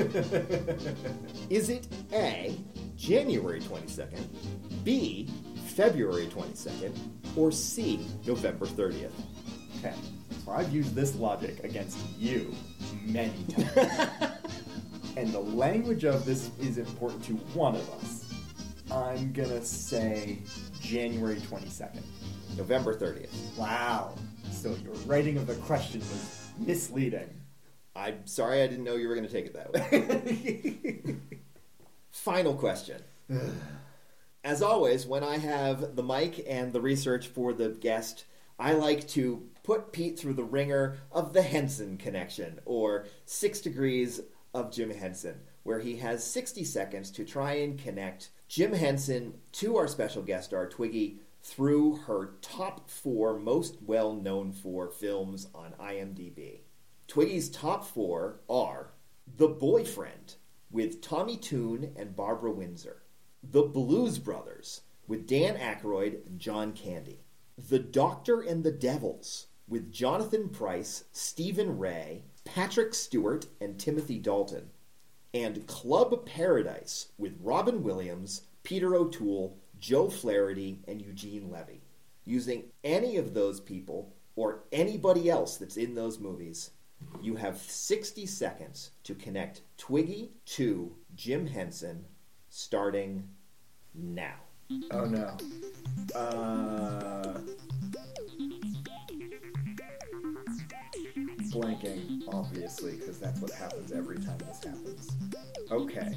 Is it A, January twenty-second, B, February twenty-second, or C, November thirtieth? Okay, so I've used this logic against you many times. And the language of this is important to one of us. I'm gonna say January twenty-second. November thirtieth. Wow. So your writing of the question was misleading. I'm sorry I didn't know you were going to take it that way. Final question. As always, when I have the mic and the research for the guest, I like to put Pete through the ringer of the Henson connection, or Six Degrees of Jim Henson, where he has sixty seconds to try and connect Jim Henson to our special guest star, Twiggy, through her top four most well-known for films on IMDb. Twiggy's top four are The Boyfriend, with Tommy Tune and Barbara Windsor. The Blues Brothers, with Dan Aykroyd and John Candy. The Doctor and the Devils, with Jonathan Pryce, Stephen Ray, Patrick Stewart, and Timothy Dalton. And Club Paradise, with Robin Williams, Peter O'Toole, Joe Flaherty, and Eugene Levy. Using any of those people, or anybody else that's in those movies, you have sixty seconds to connect Twiggy to Jim Henson, starting now. Oh no. Uh, blanking, obviously, because that's what happens every time this happens. Okay.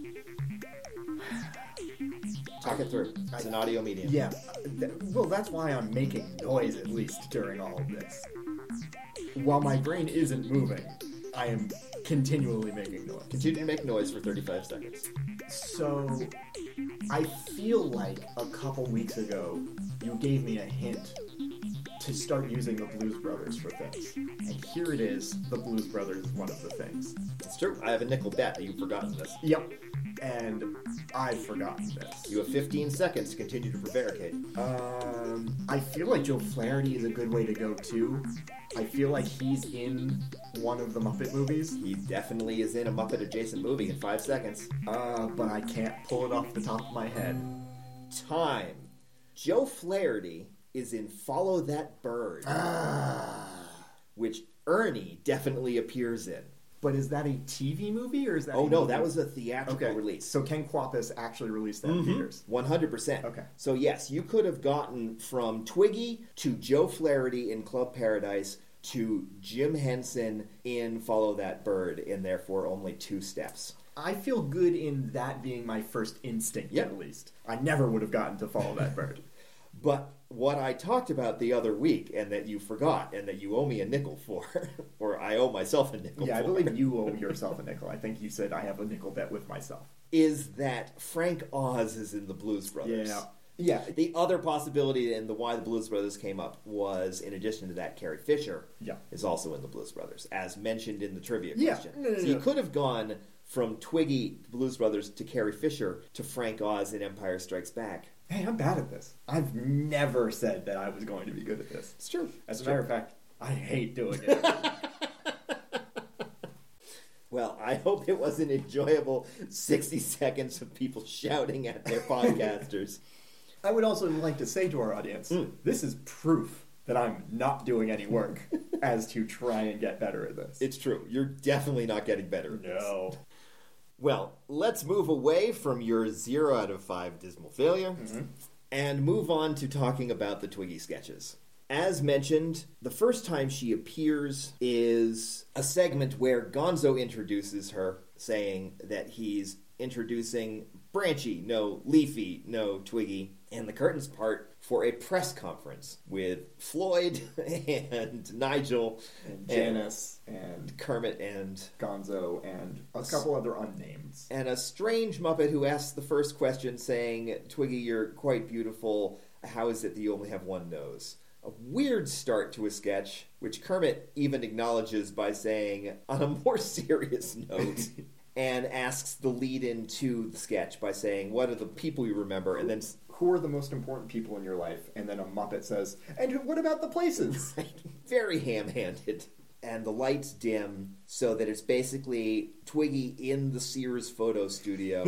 Talk it through. It's an audio medium. Yeah. Th- well, that's why I'm making noise, at least, during all of this. While my brain isn't moving, I am continually making noise. Continue to make noise for thirty-five seconds. So, I feel like a couple weeks ago, you gave me a hint to start using the Blues Brothers for things. And here it is, the Blues Brothers is one of the things. It's true. I have a nickel bet that you've forgotten this. Yep. And I've forgotten this. You have fifteen seconds to continue to prevaricate. Um, I feel like Joe Flaherty is a good way to go, too. I feel like he's in one of the Muppet movies. He definitely is in a Muppet-adjacent movie in five seconds. Uh, but I can't pull it off the top of my head. Time. Joe Flaherty is in Follow That Bird, Ah. which Ernie definitely appears in. But is that a T V movie or is that? Oh a no, movie? that was a theatrical Okay. release. So Ken Kwapis actually released that Mhm. in theaters. one hundred percent. Okay. So yes, you could have gotten from Twiggy to Joe Flaherty in Club Paradise to Jim Henson in Follow That Bird in therefore only two steps. I feel good in that being my first instinct, Yep. at least. I never would have gotten to Follow That Bird. But what I talked about the other week, and that you forgot, and that you owe me a nickel for, or I owe myself a nickel Yeah, for, I believe you owe yourself a nickel. I think you said I have a nickel bet with myself. is that Frank Oz is in the Blues Brothers. Yeah. Yeah. The other possibility, and the why the Blues Brothers came up, was in addition to that, Carrie Fisher Yeah. is also in the Blues Brothers, as mentioned in the trivia Yeah. question. No, no, so you no. could have gone from Twiggy, the Blues Brothers, to Carrie Fisher, to Frank Oz in Empire Strikes Back. Hey, I'm bad at this. I've never said that I was going to be good at this. It's true. As a It's matter true. of fact, I hate doing it. Well, I hope it was an enjoyable sixty seconds of people shouting at their podcasters. I would also like to say to our audience, Mm. this is proof that I'm not doing any work as to try and get better at this. It's true. You're definitely not getting better at this. No. Well, let's move away from your zero out of five dismal failure Mm-hmm. and move on to talking about the Twiggy sketches. As mentioned, the first time she appears is a segment where Gonzo introduces her, saying that he's introducing Branchy, no Leafy, no Twiggy, and the curtains part for a press conference with Floyd and Nigel And Janice and Kermit and Gonzo and a couple other unnames. and a strange Muppet who asks the first question saying, Twiggy, you're quite beautiful. How is it that you only have one nose? A weird start to a sketch, which Kermit even acknowledges by saying, on a more serious note, and asks the lead-in to the sketch by saying, what are the people you remember? And then, Who are the most important people in your life? And then a Muppet says, and what about the places? very ham-handed. And the lights dim so that it's basically Twiggy in the Sears photo studio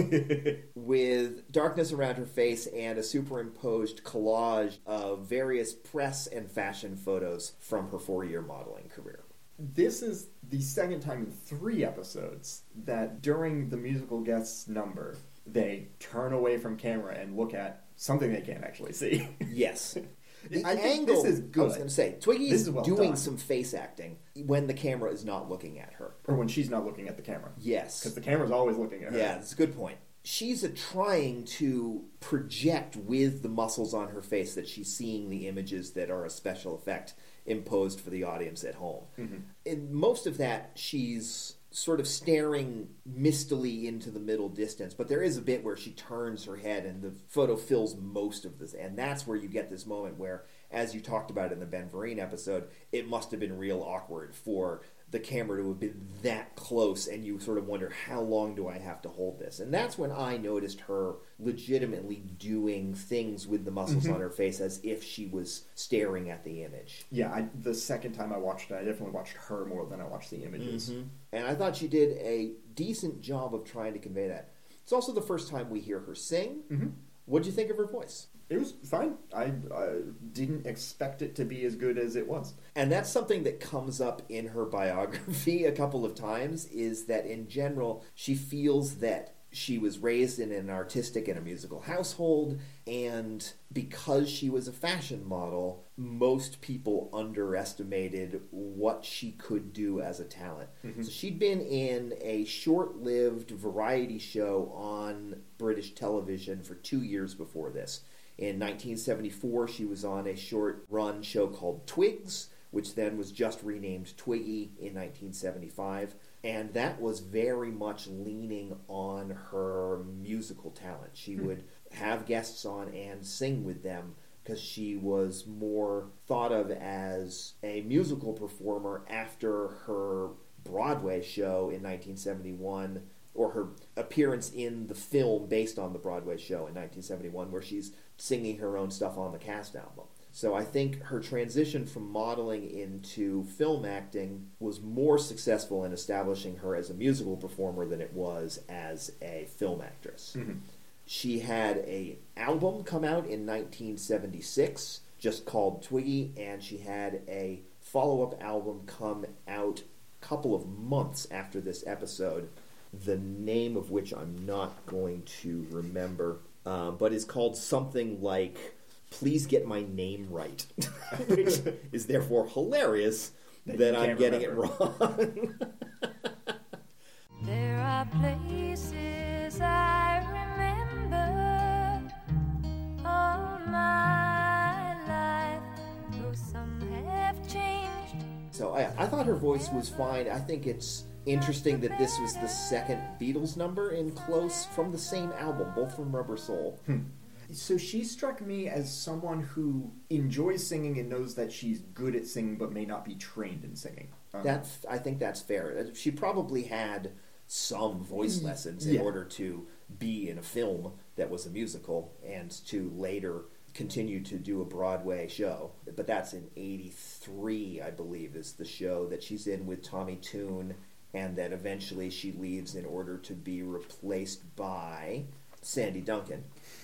with darkness around her face and a superimposed collage of various press and fashion photos from her four-year modeling career. This is the second time in three episodes that during the musical guests number, they turn away from camera and look at something they can't actually see. Yes. The I think angle, this is good. I was going to say, Twiggy This is is well doing done. some face acting when the camera is not looking at her. Or when she's not looking at the camera. Yes. Because the camera's always looking at her. Yeah, that's a good point. She's a trying to project with the muscles on her face that she's seeing the images that are a special effect imposed for the audience at home. Mhm. In most of that, she's sort of staring mistily into the middle distance, but there is a bit where she turns her head and the photo fills most of this, and that's where you get this moment where, as you talked about in the Ben Vereen episode, it must have been real awkward for the camera to have been that close, and you sort of wonder, how long do I have to hold this? And that's when I noticed her legitimately doing things with the muscles Mhm. on her face as if she was staring at the image. Yeah, I, the second time I watched it, I definitely watched her more than I watched the images. Mhm. And I thought she did a decent job of trying to convey that. It's also the first time we hear her sing. Mhm. What did you think of her voice? It was fine. I, I didn't expect it to be as good as it was. And that's something that comes up in her biography a couple of times, is that in general, she feels that she was raised in an artistic and a musical household, and because she was a fashion model, most people underestimated what she could do as a talent. Mhm. So she'd been in a short-lived variety show on British television for two years before this. In nineteen seventy-four, she was on a short-run show called Twigs, which then was just renamed Twiggy in nineteen seventy-five. And that was very much leaning on her musical talent. She Hmm. would have guests on and sing with them because she was more thought of as a musical performer after her Broadway show in nineteen seventy-one, or her appearance in the film based on the Broadway show in nineteen seventy-one, where she's singing her own stuff on the cast album. So I think her transition from modeling into film acting was more successful in establishing her as a musical performer than it was as a film actress. Mhm. She had a album come out in nineteen seventy-six just called Twiggy, and she had a follow-up album come out couple of months after this episode, the name of which I'm not going to remember, uh, but is called something like Please Get My Name Right, which is therefore hilarious that, that I'm getting remember. it wrong. There are places I remember all my life, though some have changed. So I, I thought her voice was fine. I think it's interesting that this was the second Beatles number in Close from the same album, both from Rubber Soul. Hmm. So she struck me as someone who enjoys singing and knows that she's good at singing but may not be trained in singing. Um, That's, I think that's fair. She probably had some voice lessons in yeah. order to be in a film that was a musical and to later continue to do a Broadway show. But that's in eighty-three, I believe, is the show that she's in with Tommy Tune, and that eventually she leaves in order to be replaced by Sandy Duncan.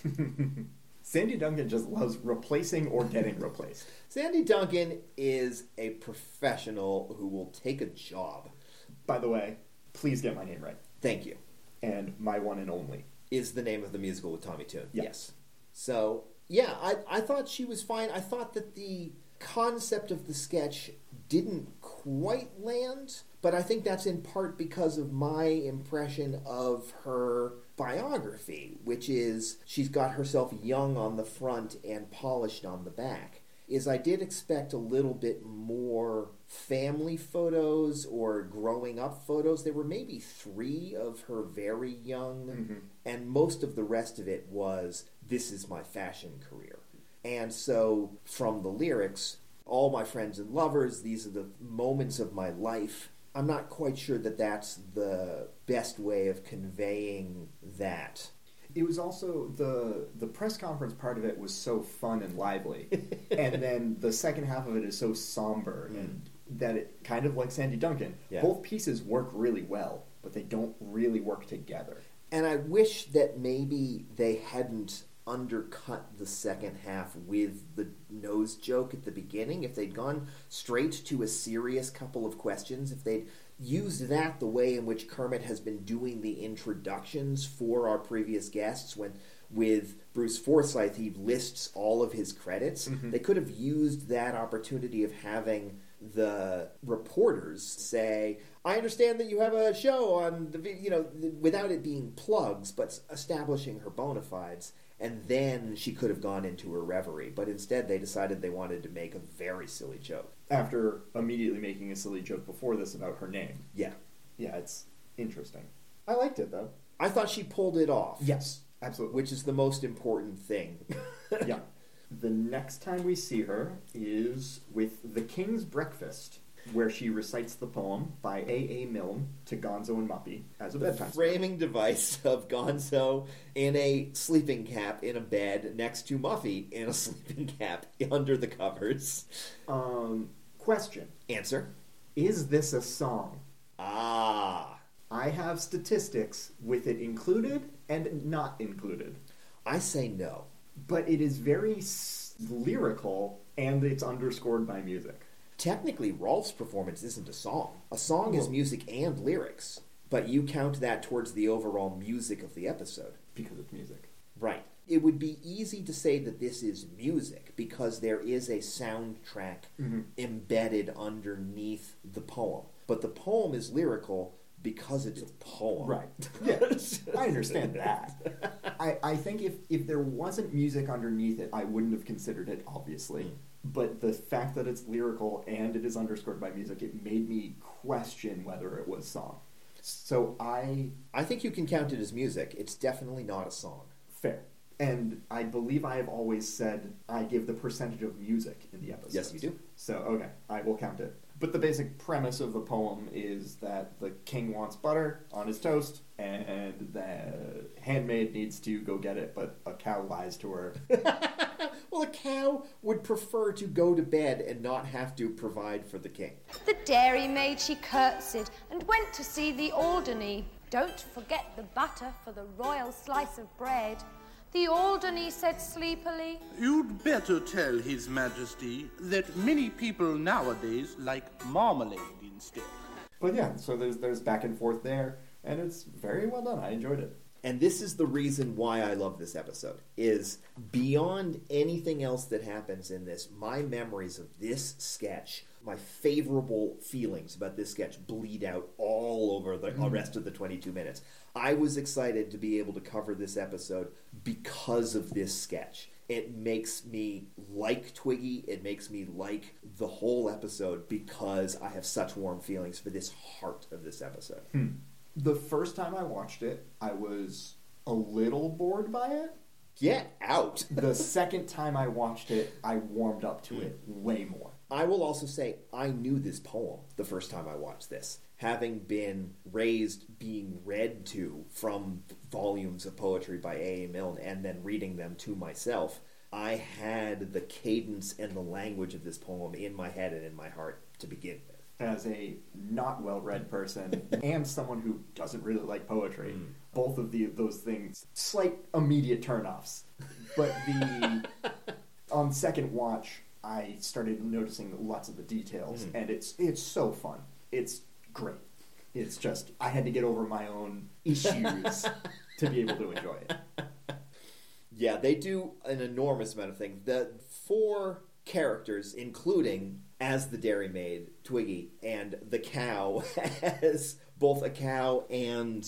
Sandy Duncan just loves replacing or getting replaced. Sandy Duncan is a professional who will take a job. By the way, please get my name right. Thank you. And My One and Only is the name of the musical with Tommy Tune. Yeah. Yes. So, yeah, I, I thought she was fine. I thought that the concept of the sketch didn't quite land, but I think that's in part because of my impression of her biography, which is she's got herself young on the front and polished on the back. Is I did expect a little bit more family photos or growing up photos. There were maybe three of her very young, mm-hmm. and most of the rest of it was, this is my fashion career. And so from the lyrics, all my friends and lovers, these are the moments of my life. I'm not quite sure that that's the best way of conveying that. It was also, the the press conference part of it was so fun and lively. And then the second half of it is so somber, mm. and that it, kind of like Sandy Duncan, yeah. both pieces work really well, but they don't really work together. And I wish that maybe they hadn't undercut the second half with the nose joke at the beginning. If they'd gone straight to a serious couple of questions, if they'd used that the way in which Kermit has been doing the introductions for our previous guests, when with Bruce Forsyth he lists all of his credits, mm-hmm. they could have used that opportunity of having the reporters say, I understand that you have a show on the, you know, without it being plugs, but establishing her bona fides. And then she could have gone into her reverie. But instead, they decided they wanted to make a very silly joke. After immediately making a silly joke before this about her name. Yeah. Yeah, it's interesting. I liked it, though. I thought she pulled it off. Yes, absolutely. Which is the most important thing. Yeah. The next time we see her is with The King's Breakfast, where she recites the poem by A A. Milne to Gonzo and Muppy as a the bedtime framing story. Device of Gonzo in a sleeping cap in a bed next to Muffy in a sleeping cap under the covers. Um, question. Answer. Is this a song? Ah. I have statistics with it included and not included. I say no. But it is very s- lyrical, and it's underscored by music. Technically, Rolf's performance isn't a song. A song well, is music and lyrics, but you count that towards the overall music of the episode. Because it's music. Right. It would be easy to say that this is music because there is a soundtrack mm-hmm. embedded underneath the poem. But the poem is lyrical because it's a poem. Right. Yeah, I understand that. I, I think if, if there wasn't music underneath it, I wouldn't have considered it, obviously. Mm. But the fact that it's lyrical and it is underscored by music, it made me question whether it was song. So I... I think you can count it as music. It's definitely not a song. Fair. And I believe I have always said I give the percentage of music in the episode. Yes, you do. So, okay, I will count it. But the basic premise of the poem is that the king wants butter on his toast, and the handmaid needs to go get it, but a cow lies to her. Well, a cow would prefer to go to bed and not have to provide for the king. The dairymaid, she curtsied and went to see the Alderney. Don't forget the butter for the royal slice of bread. The Alderney said sleepily, You'd better tell His Majesty that many people nowadays like marmalade instead. But yeah, so there's there's back and forth there, and it's very well done. I enjoyed it. And this is the reason why I love this episode, is beyond anything else that happens in this, my memories of this sketch, my favorable feelings about this sketch bleed out all over the mm. rest of the twenty-two minutes. I was excited to be able to cover this episode because of this sketch. It makes me like Twiggy. It makes me like the whole episode because I have such warm feelings for this heart of this episode. Hmm. The first time I watched it, I was a little bored by it. Get out! The second time I watched it, I warmed up to it way more. I will also say I knew this poem the first time I watched this, having been raised being read to from volumes of poetry by A A. Milne and then reading them to myself. I had the cadence and the language of this poem in my head and in my heart to begin with. As a not well-read person and someone who doesn't really like poetry, mm. both of the those things, slight immediate turnoffs. But the on second watch, I started noticing lots of the details, mm. and it's it's so fun. It's great. It's just I had to get over my own issues to be able to enjoy it. Yeah, they do an enormous amount of things. The four characters, including as the dairymaid, Twiggy, and the cow as both a cow and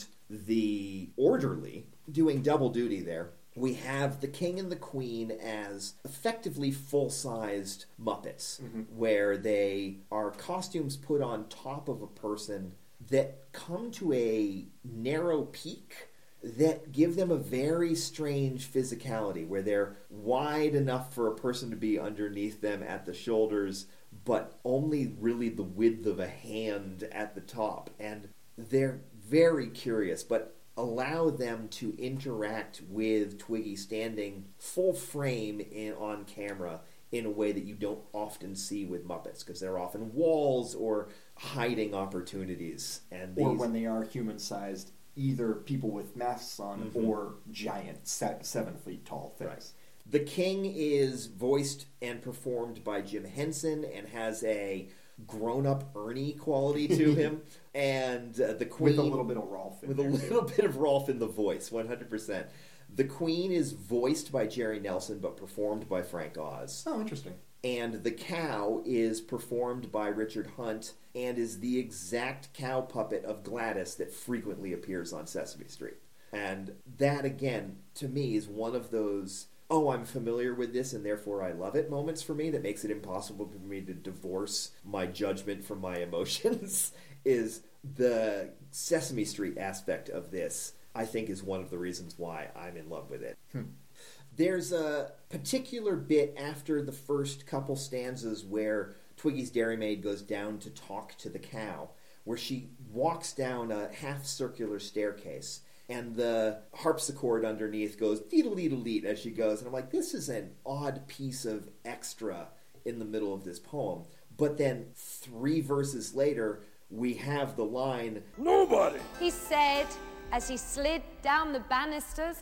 the orderly, doing double duty there. We have the king and the queen as effectively full-sized Muppets, mm-hmm. where they are costumes put on top of a person that come to a narrow peak that give them a very strange physicality, where they're wide enough for a person to be underneath them at the shoulders, but only really the width of a hand at the top. And they're very curious, but allow them to interact with Twiggy standing full frame in, on camera in a way that you don't often see with Muppets, because they're often walls or hiding opportunities. And these... Or when they are human-sized, either people with masks on mm-hmm. or giant se- seven feet tall things. Right. The king is voiced and performed by Jim Henson and has a grown-up Ernie quality to him. And uh, the queen... With a little bit of Rolf in With there a little too. bit of Rolf in the voice, one hundred percent. The queen is voiced by Jerry Nelson but performed by Frank Oz. Oh, interesting. And the cow is performed by Richard Hunt and is the exact cow puppet of Gladys that frequently appears on Sesame Street. And that, again, to me, is one of those, oh, I'm familiar with this and therefore I love it moments for me that makes it impossible for me to divorce my judgment from my emotions, is the Sesame Street aspect of this, I think, is one of the reasons why I'm in love with it. Hmm. There's a particular bit after the first couple stanzas where Twiggy's dairymaid goes down to talk to the cow, where she walks down a half-circular staircase, and the harpsichord underneath goes deedle-deedle-deed as she goes. And I'm like, this is an odd piece of extra in the middle of this poem. But then three verses later, we have the line, "Nobody," he said as he slid down the banisters.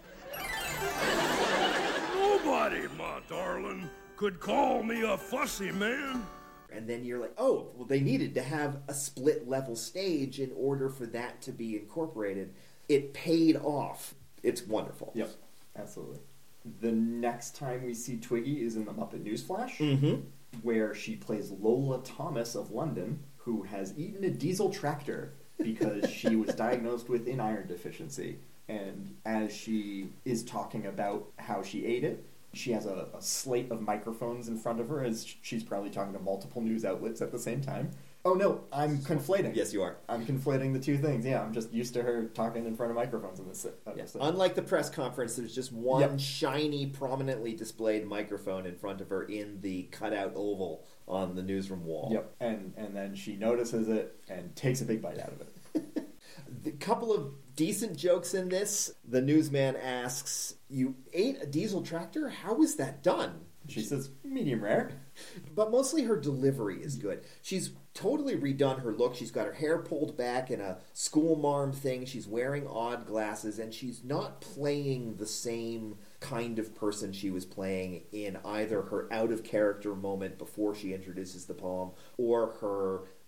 "Nobody, my darling, could call me a fussy man." And then you're like, oh, well, they needed to have a split-level stage in order for that to be incorporated. It paid off. It's wonderful. Yep, absolutely. The next time we see Twiggy is in the Muppet Newsflash, mm-hmm. where she plays Lola Thomas of London, who has eaten a diesel tractor because she was diagnosed with an iron deficiency. And as she is talking about how she ate it, she has a, a slate of microphones in front of her as she's probably talking to multiple news outlets at the same time. Oh no, I'm conflating. Yes, you are. I'm conflating the two things. Yeah, I'm just used to her talking in front of microphones in this episode. Yeah. Unlike the press conference, there's just one yep. shiny, prominently displayed microphone in front of her in the cutout oval on the newsroom wall. Yep, and, and then she notices it and takes a big bite out of it. A couple of decent jokes in this. The newsman asks, "You ate a diesel tractor? How was that done?" She says, "Medium rare." But mostly her delivery is good. She's totally redone her look. She's got her hair pulled back in a school marm thing. She's wearing odd glasses, and she's not playing the same kind of person she was playing in either her out-of-character moment before she introduces the poem or her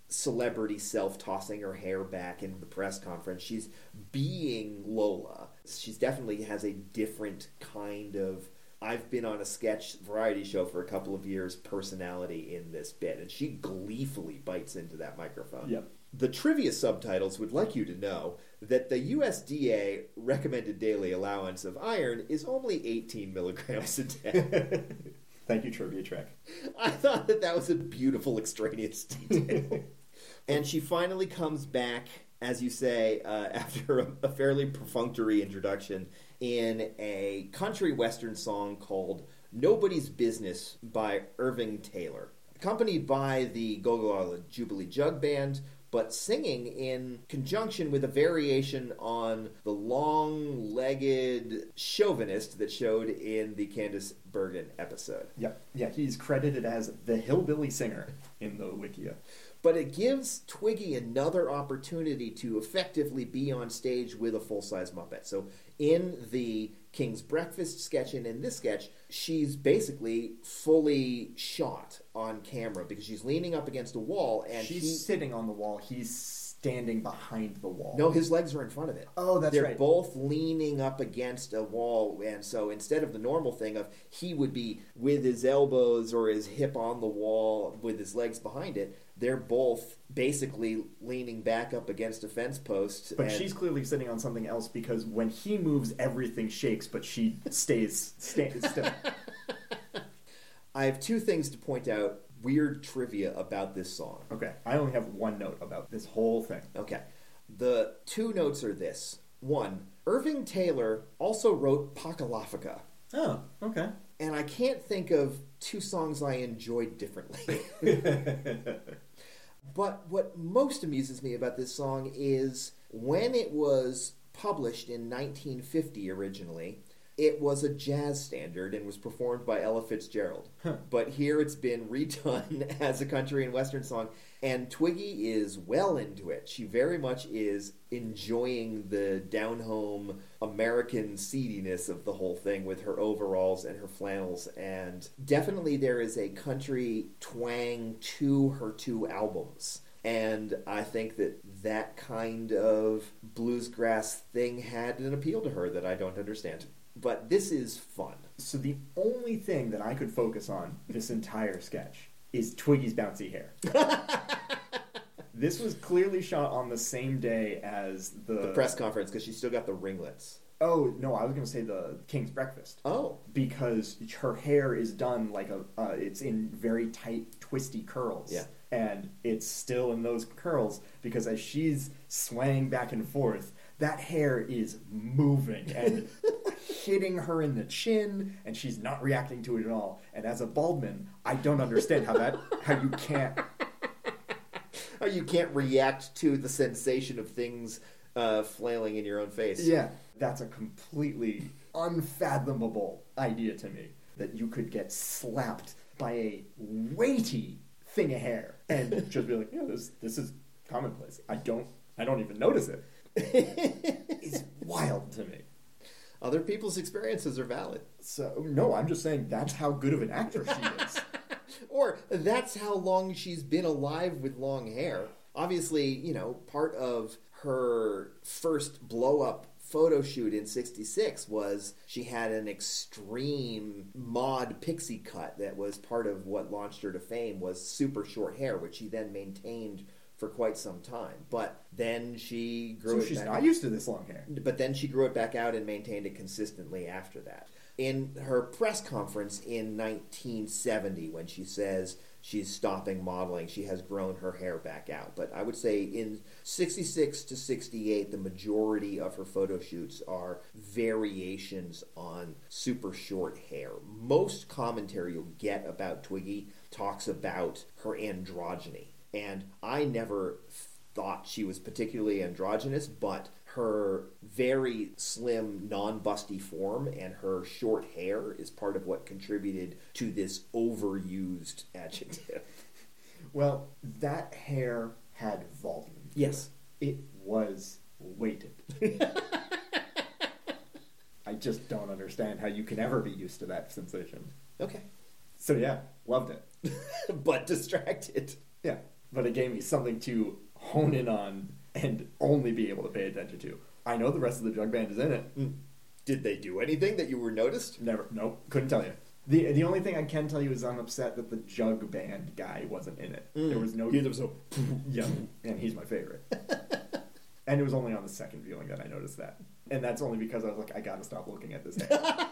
celebrity self tossing her hair back in the press conference. She's being Lola. She definitely has a different kind of I've been on a sketch variety show for a couple of years personality in this bit, and she gleefully bites into that microphone. Yep. The trivia subtitles would like you to know that the U S D A recommended daily allowance of iron is only eighteen milligrams a day. Thank you, Trivia Trek. I thought that that was a beautiful extraneous detail. And she finally comes back, as you say, uh, after a, a fairly perfunctory introduction in a country western song called Nobody's Business by Irving Taylor, accompanied by the Gogolala Jubilee Jug Band, but singing in conjunction with a variation on the long-legged chauvinist that showed in the Candice Bergen episode. Yeah, yeah, he's credited as the hillbilly singer in the Wikia. But it gives Twiggy another opportunity to effectively be on stage with a full-size Muppet. So in the King's Breakfast sketch and in this sketch, she's basically fully shot on camera because she's leaning up against a wall and she's he, sitting on the wall. He's standing behind the wall. No, his legs are in front of it. Oh, that's They're right. They're both leaning up against a wall, and so instead of the normal thing of he would be with his elbows or his hip on the wall with his legs behind it, they're both basically leaning back up against a fence post. But and she's clearly sitting on something else because when he moves, everything shakes, but she stays sta- still. I have two things to point out, weird trivia about this song. Okay, I only have one note about this whole thing. Okay. The two notes are this. One, Irving Taylor also wrote Pakalafika. Oh, okay. And I can't think of two songs I enjoyed differently. But what most amuses me about this song is when it was published in nineteen fifty originally, it was a jazz standard and was performed by Ella Fitzgerald. Huh. But here it's been redone as a country and western song, and Twiggy is well into it. She very much is enjoying the down-home American seediness of the whole thing with her overalls and her flannels, and definitely there is a country twang to her two albums. And I think that that kind of bluesgrass thing had an appeal to her that I don't understand. But this is fun. So the only thing that I could focus on this entire sketch is Twiggy's bouncy hair. This was clearly shot on the same day as the... The press conference, because she's still got the ringlets. Oh, no, I was going to say the King's Breakfast. Oh. Because her hair is done like a... Uh, it's in very tight, twisty curls. Yeah. And it's still in those curls because as she's swaying back and forth, that hair is moving and hitting her in the chin, and she's not reacting to it at all. And as a baldman, I don't understand how that... how you can't... How you can't react to the sensation of things uh, flailing in your own face. Yeah, that's a completely unfathomable idea to me, that you could get slapped by a weighty thing of hair and just be like, yeah, this this is commonplace. I don't I don't even notice it. It's wild to me. Other people's experiences are valid. So no, I'm just saying that's how good of an actress she is. Or that's how long she's been alive with long hair. Obviously, you know, part of her first blow-up photo shoot in sixty-six was she had an extreme mod pixie cut that was part of what launched her to fame, was super short hair, which she then maintained for quite some time. But then she grew so it she's back. not used to this long hair. But then she grew it back out and maintained it consistently after that. In her press conference in nineteen seventy, when she says she's stopping modeling, she has grown her hair back out. But I would say in sixty-six to sixty-eight, the majority of her photo shoots are variations on super short hair. Most commentary you'll get about Twiggy talks about her androgyny. And I never thought she was particularly androgynous, but her very slim, non-busty form and her short hair is part of what contributed to this overused adjective. Well, that hair had volume. Yes. It was weighted. I just don't understand how you can ever be used to that sensation. Okay. So yeah, loved it. But distracted. Yeah. but it gave me something to hone in on and only be able to pay attention to. I know the rest of the jug band is in it. Mm. Did they do anything that you were noticed? Never. Nope. Couldn't tell you. The the only thing I can tell you is I'm upset that the jug band guy wasn't in it. Mm. There was no... Yeah, there was no... yeah, and he's my favorite. And it was only on the second viewing that I noticed that. And that's only because I was like, I gotta stop looking at this head.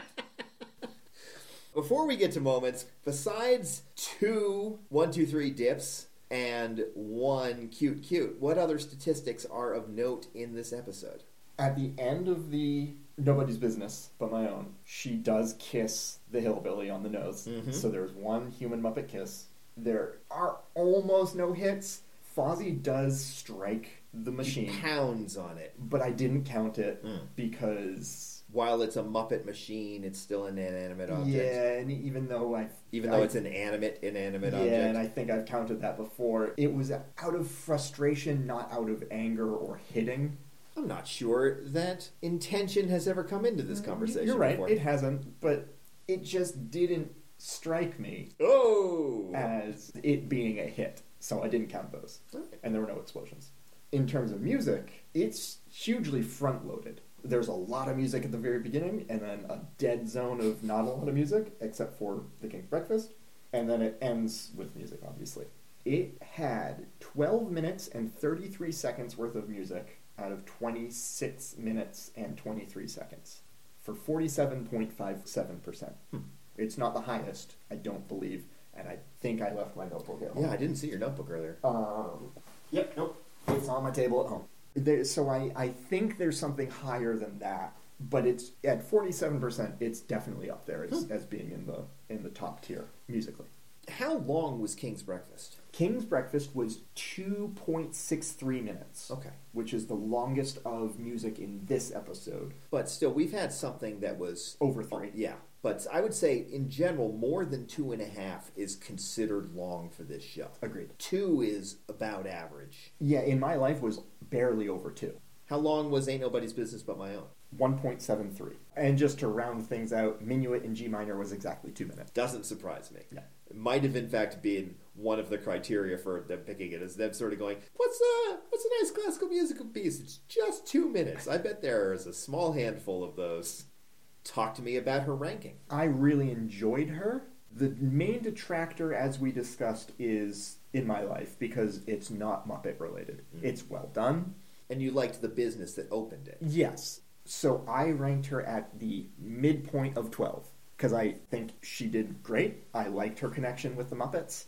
Before we get to moments, besides two one, two, three dips and one cute cute, what other statistics are of note in this episode? At the end of the Nobody's Business But My Own, she does kiss the hillbilly on the nose. Mm-hmm. So there's one human Muppet kiss. There are almost no hits. Fozzie does strike the machine. He pounds on it. But I didn't count it mm. because... While it's a Muppet machine, it's still an inanimate object. Yeah, and even though I... Even though I, it's an animate, inanimate yeah, object. Yeah, and I think I've counted that before. It was out of frustration, not out of anger or hitting. I'm not sure that intention has ever come into this conversation You're right, before. It hasn't, but it just didn't strike me oh! as it being a hit. So I didn't count those. Okay. And there were no explosions. In terms of music, it's hugely front-loaded. There's a lot of music at the very beginning, and then a dead zone of not a lot of music, except for The King's Breakfast, and then it ends with music, obviously. It had twelve minutes and thirty-three seconds worth of music out of twenty-six minutes and twenty-three seconds for forty-seven point five seven percent. Hmm. It's not the highest, I don't believe, and I think I left my notebook at home. Yeah, I didn't see your notebook earlier. Um, yep, nope. It's on my table at home. There, so I, I think there's something higher than that, but it's at forty-seven percent. It's definitely up there as, as being in the in the top tier musically. How long was King's Breakfast? King's Breakfast was two point six three minutes. Okay, which is the longest of music in this episode. But still, we've had something that was over three. Oh, yeah, but I would say in general, more than two and a half is considered long for this show. Agreed. Two is about average. Yeah, in my life was barely over two. How long was Ain't Nobody's Business But My Own? one point seven three. And just to round things out, Minuet in G minor was exactly two minutes. Doesn't surprise me. Yeah. It might have in fact been one of the criteria for them picking it, is them sort of going, what's a, what's a nice classical musical piece? It's just two minutes. I bet there's a small handful of those. Talk to me about her ranking. I really enjoyed her. The main detractor, as we discussed, is In My Life, because it's not Muppet related. Mm. It's well done. And you liked the business that opened it. Yes. So I ranked her at the midpoint of twelve, because I think she did great. I liked her connection with the Muppets.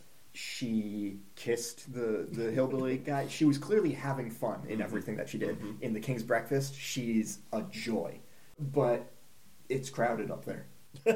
She kissed the, the hillbilly guy. She was clearly having fun in everything that she did. Mm-hmm. In The King's Breakfast, she's a joy. But it's crowded up there.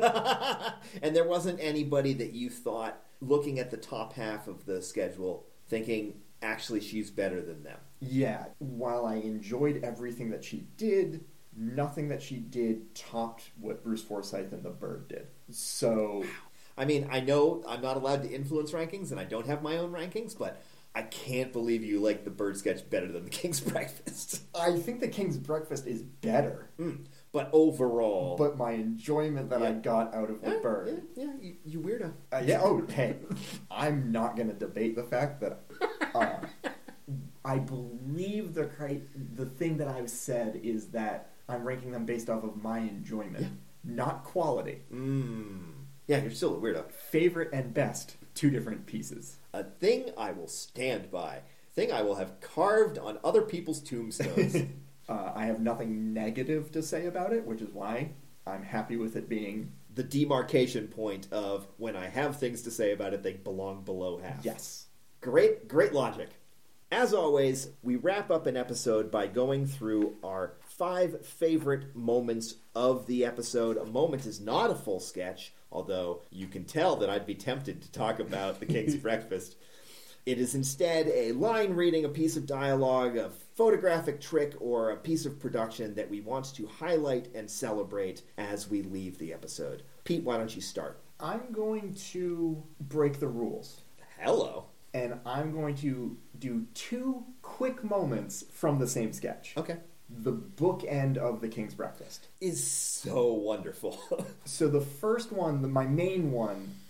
And there wasn't anybody that you thought, looking at the top half of the schedule, thinking, actually, she's better than them. Yeah. While I enjoyed everything that she did, nothing that she did topped what Bruce Forsyth and the Bird did. So... I mean, I know I'm not allowed to influence rankings, and I don't have my own rankings, but I can't believe you like the Bird sketch better than The King's Breakfast. I think The King's Breakfast is better. Mm. But overall... But my enjoyment that yeah. I got out of The yeah, Bird... Yeah, yeah you, you weirdo. Uh, yeah, oh, hey. I'm not going to debate the fact that... Uh, I believe the the thing that I've said is that I'm ranking them based off of my enjoyment, yeah. not quality. Mm. Yeah, you're still a weirdo. Favorite and best, two different pieces. A thing I will stand by. Thing I will have carved on other people's tombstones. uh, I have nothing negative to say about it, which is why I'm happy with it being... the demarcation point of when I have things to say about it, they belong below half. Yes. Great, great logic. As always, we wrap up an episode by going through our five favorite moments of the episode. A moment is not a full sketch, although you can tell that I'd be tempted to talk about The King's Breakfast. It is instead a line reading, a piece of dialogue, a photographic trick, or a piece of production that we want to highlight and celebrate as we leave the episode. Pete, why don't you start? I'm going to break the rules. Hello. And I'm going to do two quick moments from the same sketch. Okay. The bookend of The King's Breakfast is so wonderful. So the first one, the, my main one,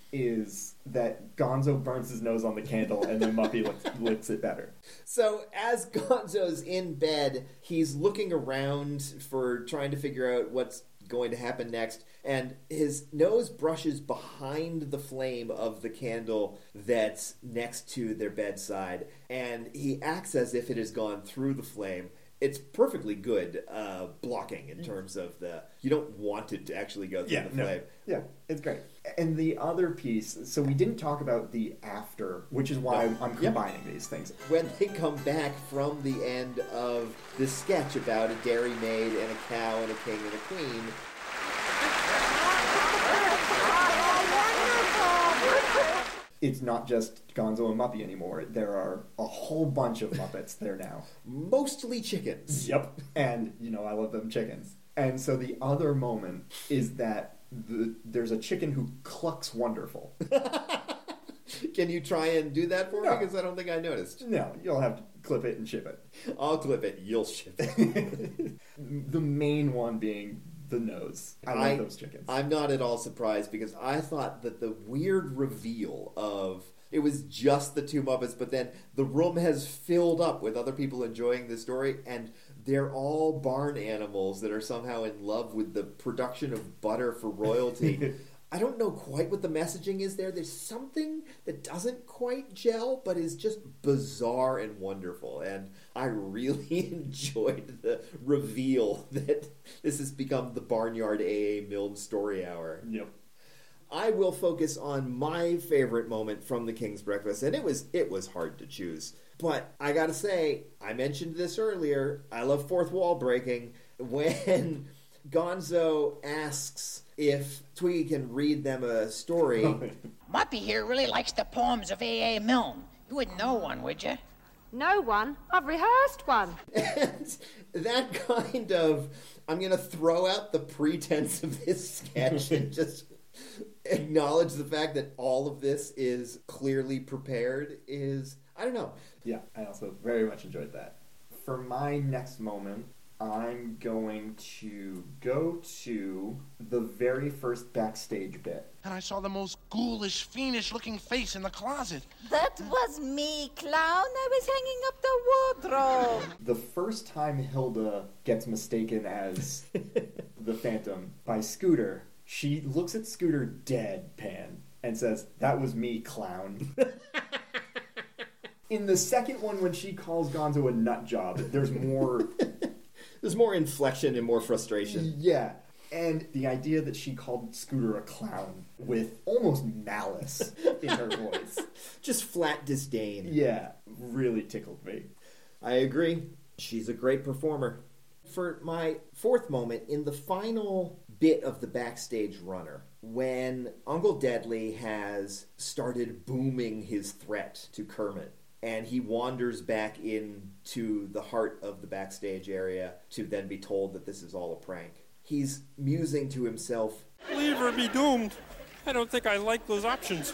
is that Gonzo burns his nose on the candle and then Muppy licks, licks it better. So as Gonzo's in bed, he's looking around for trying to figure out what's going to happen next, and his nose brushes behind the flame of the candle that's next to their bedside, and he acts as if it has gone through the flame. It's perfectly good uh, blocking in terms of the... You don't want it to actually go through Yeah, the no. flame. Yeah, it's great. And the other piece, so we didn't talk about the after, which is why No. I'm Yep. combining these things. When they come back from the end of this sketch about a dairy maid and a cow and a king and a queen... It's not just Gonzo and Muppy anymore. There are a whole bunch of Muppets there now. Mostly chickens. Yep. And, you know, I love them chickens. And so the other moment is that the, there's a chicken who clucks wonderful. Can you try and do that for No. me? Because I don't think I noticed. No, you'll have to clip it and ship it. I'll clip it. You'll ship it. The main one being the nose. I love I- those chickens. I'm not at all surprised because I thought that the weird reveal of it was just the two Muppets, but then the room has filled up with other people enjoying the story, and they're all barn animals that are somehow in love with the production of butter for royalty. I don't know quite what the messaging is there. There's something that doesn't quite gel, but is just bizarre and wonderful. And I really enjoyed the reveal that this has become the Barnyard A A Milne Story Hour. Yep. I will focus on my favorite moment from The King's Breakfast, and it was it was hard to choose. But I gotta say, I mentioned this earlier, I love fourth wall breaking. When Gonzo asks if Twiggy can read them a story. Muppy here really likes the poems of A A Milne. You wouldn't know one, would you? No one. I've rehearsed one. And that kind of, I'm going to throw out the pretense of this sketch and just acknowledge the fact that all of this is clearly prepared is, I don't know. Yeah, I also very much enjoyed that. For my next moment, I'm going to go to the very first backstage bit. And I saw the most ghoulish, fiendish-looking face in the closet. That was me, clown. I was hanging up the wardrobe. The first time Hilda gets mistaken as the Phantom by Scooter, she looks at Scooter deadpan and says, "That was me, clown." In the second one, when she calls Gonzo a nut job, there's more... There's more inflection and more frustration. Yeah. And the idea that she called Scooter a clown with almost malice in her voice. Just flat disdain. Yeah, really tickled me. I agree. She's a great performer. For my fourth moment, in the final bit of the backstage runner, when Uncle Deadly has started booming his threat to Kermit, and he wanders back into the heart of the backstage area to then be told that this is all a prank. He's musing to himself, Leave or be doomed. I don't think I like those options.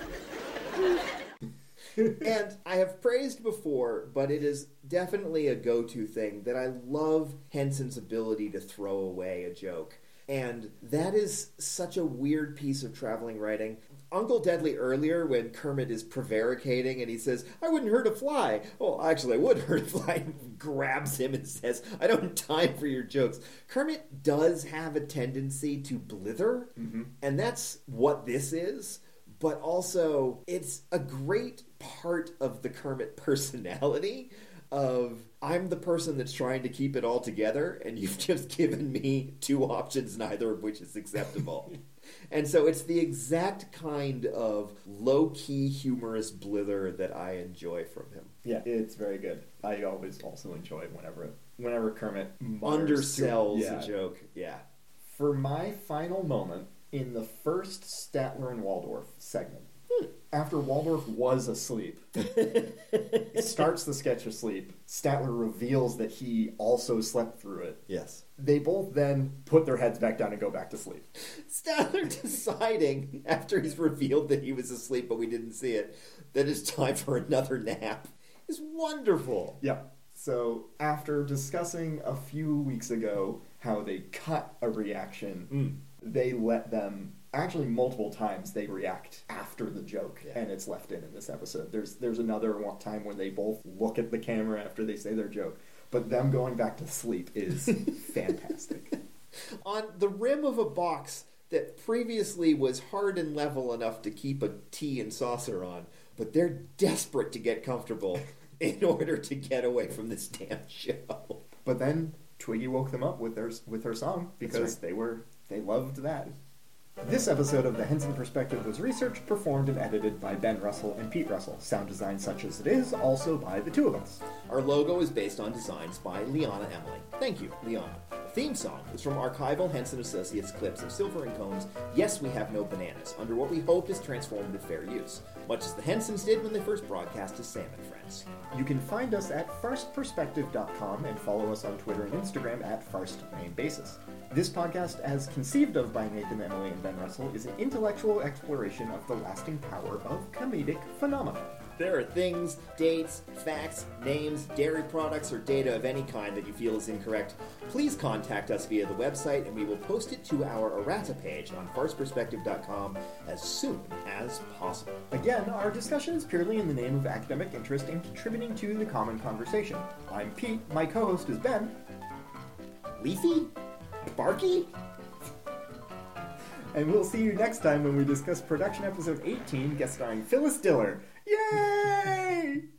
and I have praised before, but it is definitely a go-to thing that I love Henson's ability to throw away a joke. And that is such a weird piece of traveling writing. Uncle Deadly earlier, when Kermit is prevaricating and he says, "I wouldn't hurt a fly." "Oh, actually, I would hurt a fly," grabs him and says, "I don't have time for your jokes." Kermit does have a tendency to blither, mm-hmm. and that's what this is. But also, it's a great part of the Kermit personality of, I'm the person that's trying to keep it all together, and you've just given me two options, neither of which is acceptable. And so it's the exact kind of low-key humorous blither that I enjoy from him. Yeah, it's very good. I always also enjoy whenever whenever Kermit mutters Undersells to, yeah. a joke, yeah. For my final moment, in the first Statler and Waldorf segment, hmm. after Waldorf was asleep, it starts the sketch asleep, Statler reveals that he also slept through it. Yes. They both then put their heads back down and go back to sleep. Statler deciding, after he's revealed that he was asleep but we didn't see it, that it's time for another nap is wonderful. Yeah. So after discussing a few weeks ago how they cut a reaction, mm. they let them Actually, multiple times they react after the joke, yeah. and it's left in in this episode. There's there's another one time when they both look at the camera after they say their joke, but them going back to sleep is fantastic. On the rim of a box that previously was hard and level enough to keep a tea and saucer on, but they're desperate to get comfortable in order to get away from this damn show. But then Twiggy woke them up with their with her song because right. they were they loved that. This episode of The Henson Perspective was researched, performed, and edited by Ben Russell and Pete Russell. Sound design such as it is, also by the two of us. Our logo is based on designs by Liana Emily. Thank you, Liana. The theme song is from archival Henson Associates clips of Silver and Cone's Yes, We Have No Bananas, under what we hope is transformative fair use, much as the Hensons did when they first broadcast to Sam and Friends. You can find us at farced perspective dot com and follow us on Twitter and Instagram at Farced Main Basis. This podcast, as conceived of by Nathan, Emily, and Ben Russell, is an intellectual exploration of the lasting power of comedic phenomena. There are things, dates, facts, names, dairy products, or data of any kind that you feel is incorrect. Please contact us via the website, and we will post it to our errata page on farced perspective dot com as soon as possible. Again, our discussion is purely in the name of academic interest and contributing to the common conversation. I'm Pete. My co-host is Ben. Leafy? Barky? And we'll see you next time when we discuss production episode eighteen, guest starring Phyllis Diller. Yay!